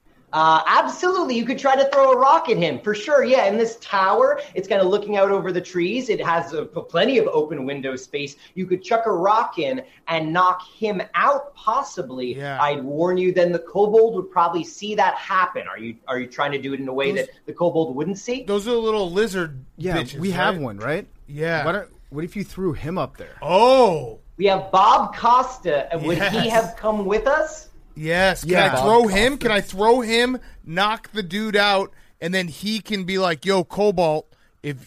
Absolutely. You could try to throw a rock at him, for sure. Yeah, in this tower, it's kind of looking out over the trees. It has plenty of open window space. You could chuck a rock in and knock him out, possibly. Yeah. I'd warn you, then the kobold would probably see that happen. Are you trying to do it in a way that the kobold wouldn't see? Those are little lizard bitches, we have one, right? Yeah. What if you threw him up there? Oh! We have Bob Costa. Would he have come with us? Yes. Can I throw him? Can I throw him, knock the dude out, and then he can be like, yo, Cobalt, if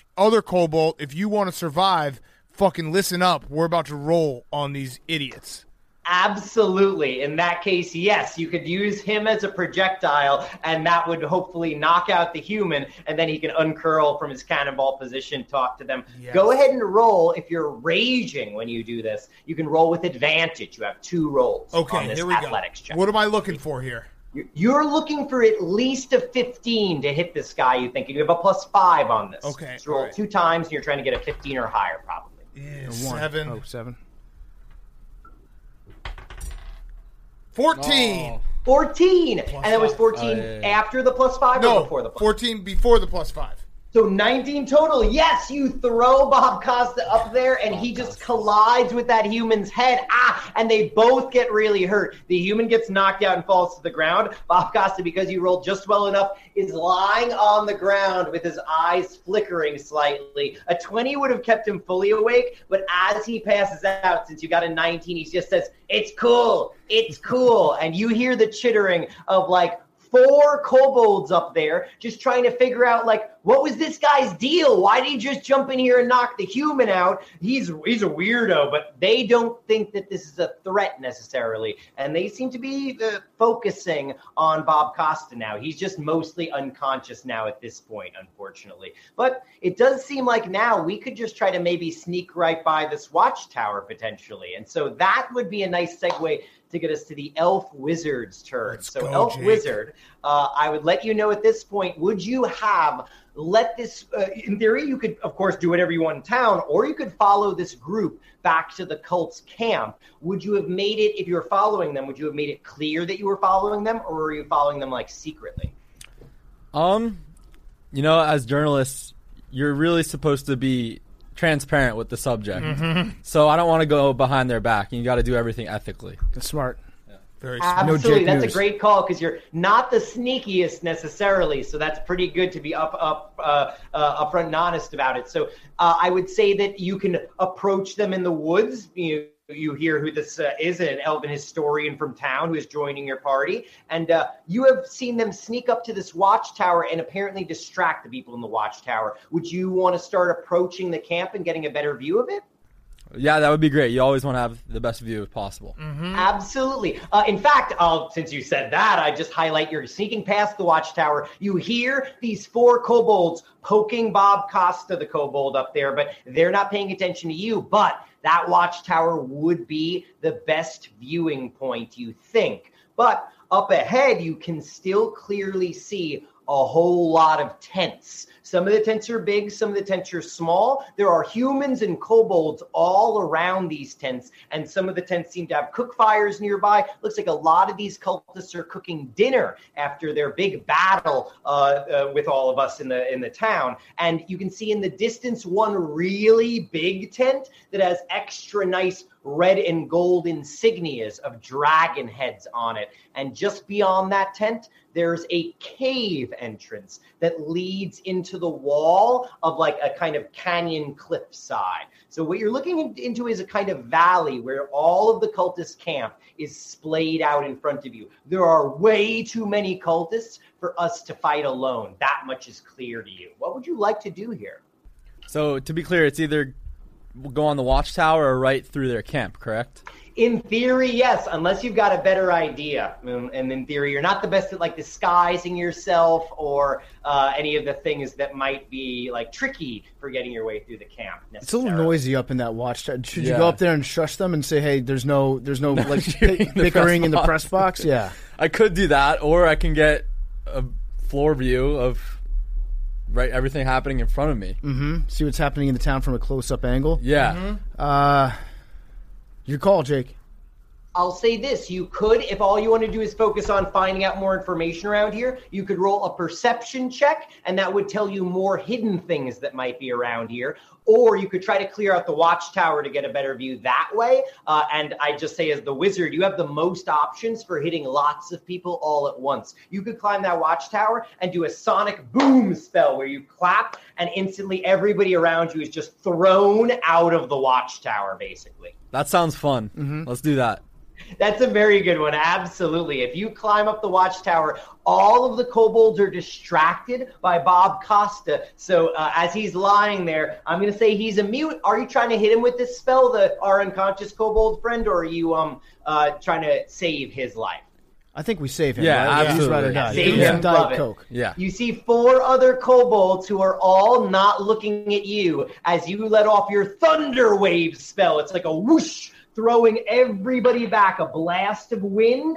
you want to survive, fucking listen up. We're about to roll on these idiots. Absolutely. In that case, yes, you could use him as a projectile, and that would hopefully knock out the human, and then he can uncurl from his cannonball position, talk to them. Yes. Go ahead and roll. If you're raging when you do this, you can roll with advantage. You have 2 rolls on this athletics check. What am I looking for here? You're looking for at least a 15 to hit this guy, you think. You have a +5 on this. Okay. So roll 2 times, and you're trying to get a 15 or higher, probably. Yeah, 7. Oh, 7. 14. 14. And that was 14 after the +5 or before the +5? 14 before the +5. So 19 total. Yes, you throw Bob Costa up there, and he just collides with that human's head. And they both get really hurt. The human gets knocked out and falls to the ground. Bob Costa, because he rolled just well enough, is lying on the ground with his eyes flickering slightly. A 20 would have kept him fully awake, but as he passes out, since you got a 19, he just says, "It's cool, it's cool." And you hear the chittering of like 4 kobolds up there just trying to figure out, like, what was this guy's deal? Why did he just jump in here and knock the human out? He's a weirdo, but they don't think that this is a threat necessarily. And they seem to be focusing on Bob Costa now. He's just mostly unconscious now at this point, unfortunately. But it does seem like now we could just try to maybe sneak right by this watchtower potentially. And so that would be a nice segue to get us to the Elf Wizard's turn. So Elf Wizard, I would let you know at this point, would you have let this, in theory, you could, of course, do whatever you want in town, or you could follow this group back to the cult's camp. Would you have made it, if you were following them, would you have made it clear that you were following them, or were you following them, like, secretly? You know, as journalists, you're really supposed to be transparent with the subject. Mm-hmm. So I don't want to go behind their back, and you got to do everything ethically. That's smart. Very Absolutely, that's a great call because you're not the sneakiest necessarily, so that's pretty good to be upfront and honest about it. So I would say that you can approach them in the woods. You hear who this is, an elven historian from town who is joining your party, and you have seen them sneak up to this watchtower and apparently distract the people in the watchtower. Would you want to start approaching the camp and getting a better view of it? Yeah, that would be great. You always want to have the best view if possible. Mm-hmm. Absolutely. In fact, since you said that, I just highlight you're sneaking past the watchtower. You hear these 4 kobolds poking Bob Costa, the kobold up there, but they're not paying attention to you. But that watchtower would be the best viewing point, you think. But up ahead, you can still clearly see a whole lot of tents. Some of the tents are big, some of the tents are small. There are humans and kobolds all around these tents, and some of the tents seem to have cook fires nearby. Looks like a lot of these cultists are cooking dinner after their big battle with all of us in the town. And you can see in the distance one really big tent that has extra nice red and gold insignias of dragon heads on it. And just beyond that tent, there's a cave entrance that leads into the wall of like a kind of canyon cliffside. So what you're looking into is a kind of valley where all of the cultist camp is splayed out in front of you. There are way too many cultists for us to fight alone. That much is clear to you. What would you like to do here? So to be clear, it's either go on the watchtower or right through their camp, correct? In theory, yes, unless you've got a better idea. And in theory, you're not the best at like disguising yourself or any of the things that might be like tricky for getting your way through the camp. It's a little noisy up in that watchtower. Should you go up there and shush them and say, "Hey, there's no like bickering in the press box"? Yeah, I could do that, or I can get a floor view of everything happening in front of me. Mm-hmm. See what's happening in the town from a close-up angle. Yeah. Mm-hmm. Your call, Jake. I'll say this. You could, if all you want to do is focus on finding out more information around here, you could roll a perception check, and that would tell you more hidden things that might be around here. Or you could try to clear out the watchtower to get a better view that way. And I just say as the wizard, you have the most options for hitting lots of people all at once. You could climb that watchtower and do a sonic boom spell where you clap and instantly everybody around you is just thrown out of the watchtower, basically. That sounds fun. Mm-hmm. Let's do that. That's a very good one. Absolutely. If you climb up the watchtower, all of the kobolds are distracted by Bob Costa. So as he's lying there, I'm going to say he's immune. Are you trying to hit him with this spell, our unconscious kobold friend, or are you trying to save his life? I think we save him. Yeah, right? absolutely. He's right or die. Save him. Diet Coke. Yeah. You see 4 other kobolds who are all not looking at you as you let off your Thunder Wave spell. It's like a whoosh, throwing everybody back, a blast of wind,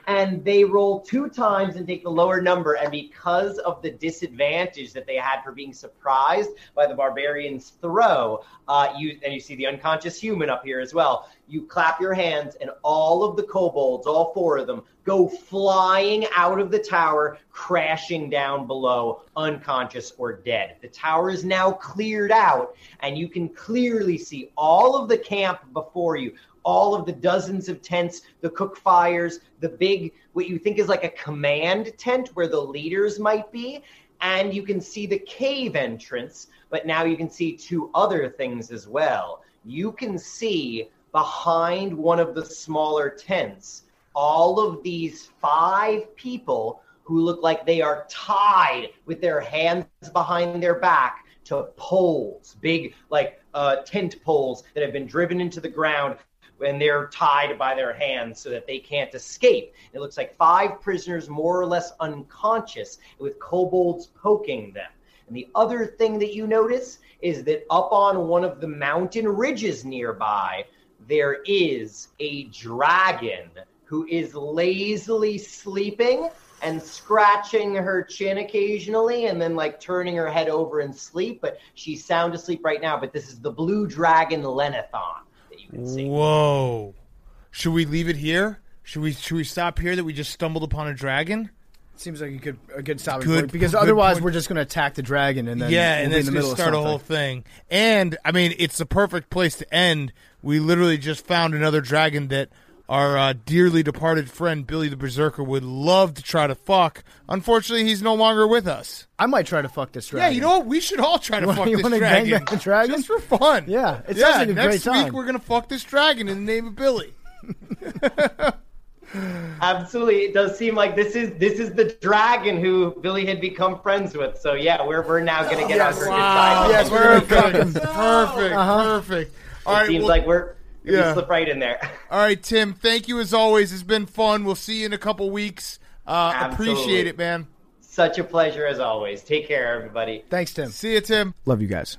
and they roll 2 times and take the lower number. And because of the disadvantage that they had for being surprised by the barbarian's throw, you see the unconscious human up here as well. You clap your hands, and all of the kobolds, all 4 of them, go flying out of the tower, crashing down below, unconscious or dead. The tower is now cleared out, and you can clearly see all of the camp before you, all of the dozens of tents, the cook fires, the big, what you think is like a command tent where the leaders might be, and you can see the cave entrance, but now you can see 2 other things as well. You can see behind one of the smaller tents all of these 5 people who look like they are tied with their hands behind their back to poles, big tent poles that have been driven into the ground, and they're tied by their hands so that they can't escape. It looks like 5 prisoners more or less unconscious with kobolds poking them. And the other thing that you notice is that up on one of the mountain ridges nearby, there is a dragon who is lazily sleeping and scratching her chin occasionally and then turning her head over in sleep, but she's sound asleep right now. But this is the blue dragon Lenithon that you can see. Whoa. Should we leave it here? Should we stop here that we just stumbled upon a dragon? Seems like a good stopping point, because otherwise we're just going to attack the dragon and then and then it's going to start a whole thing. And I mean, it's the perfect place to end. We literally just found another dragon that our dearly departed friend Billy the Berserker would love to try to fuck. Unfortunately, he's no longer with us. I might try to fuck this dragon. Yeah, you know what? We should all try to fuck this dragon. Gang the dragon just for fun. Yeah, it sounds like a great time. Next week we're going to fuck this dragon in the name of Billy. Absolutely, it does seem like this is the dragon who Billy had become friends with. So yeah, we're now going to get on her good side. Yes, perfect. All right, seems like we're slip right in there. All right, Tim. Thank you as always. It's been fun. We'll see you in a couple weeks. Appreciate it, man. Such a pleasure as always. Take care, everybody. Thanks, Tim. See you, Tim. Love you guys.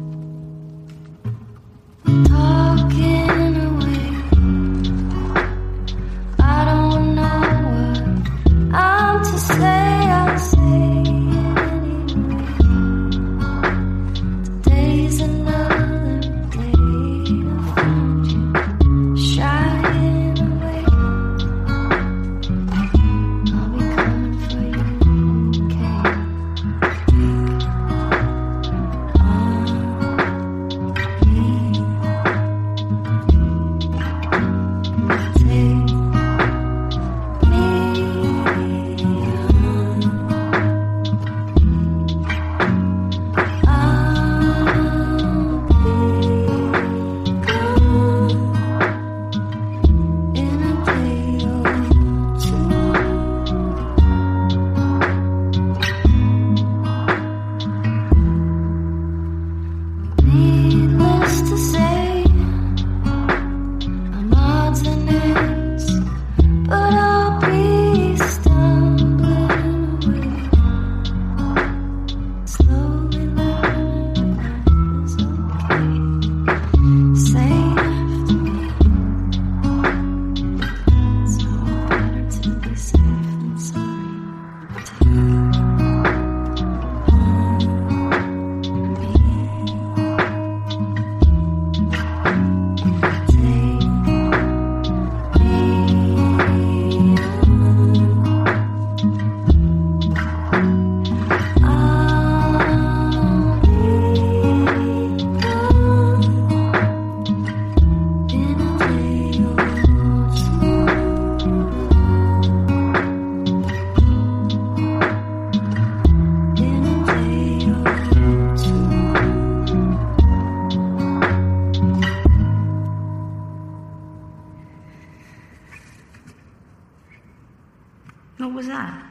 I don't know what I'm to say, I'll say it anyway. Today's another day I found you shying away. I'll be coming for you, needless to say, I'm odds and ends, but I'll be stumbling away, slowly learning life is okay. Say after me, it's all better to be safe than sorry. What was that?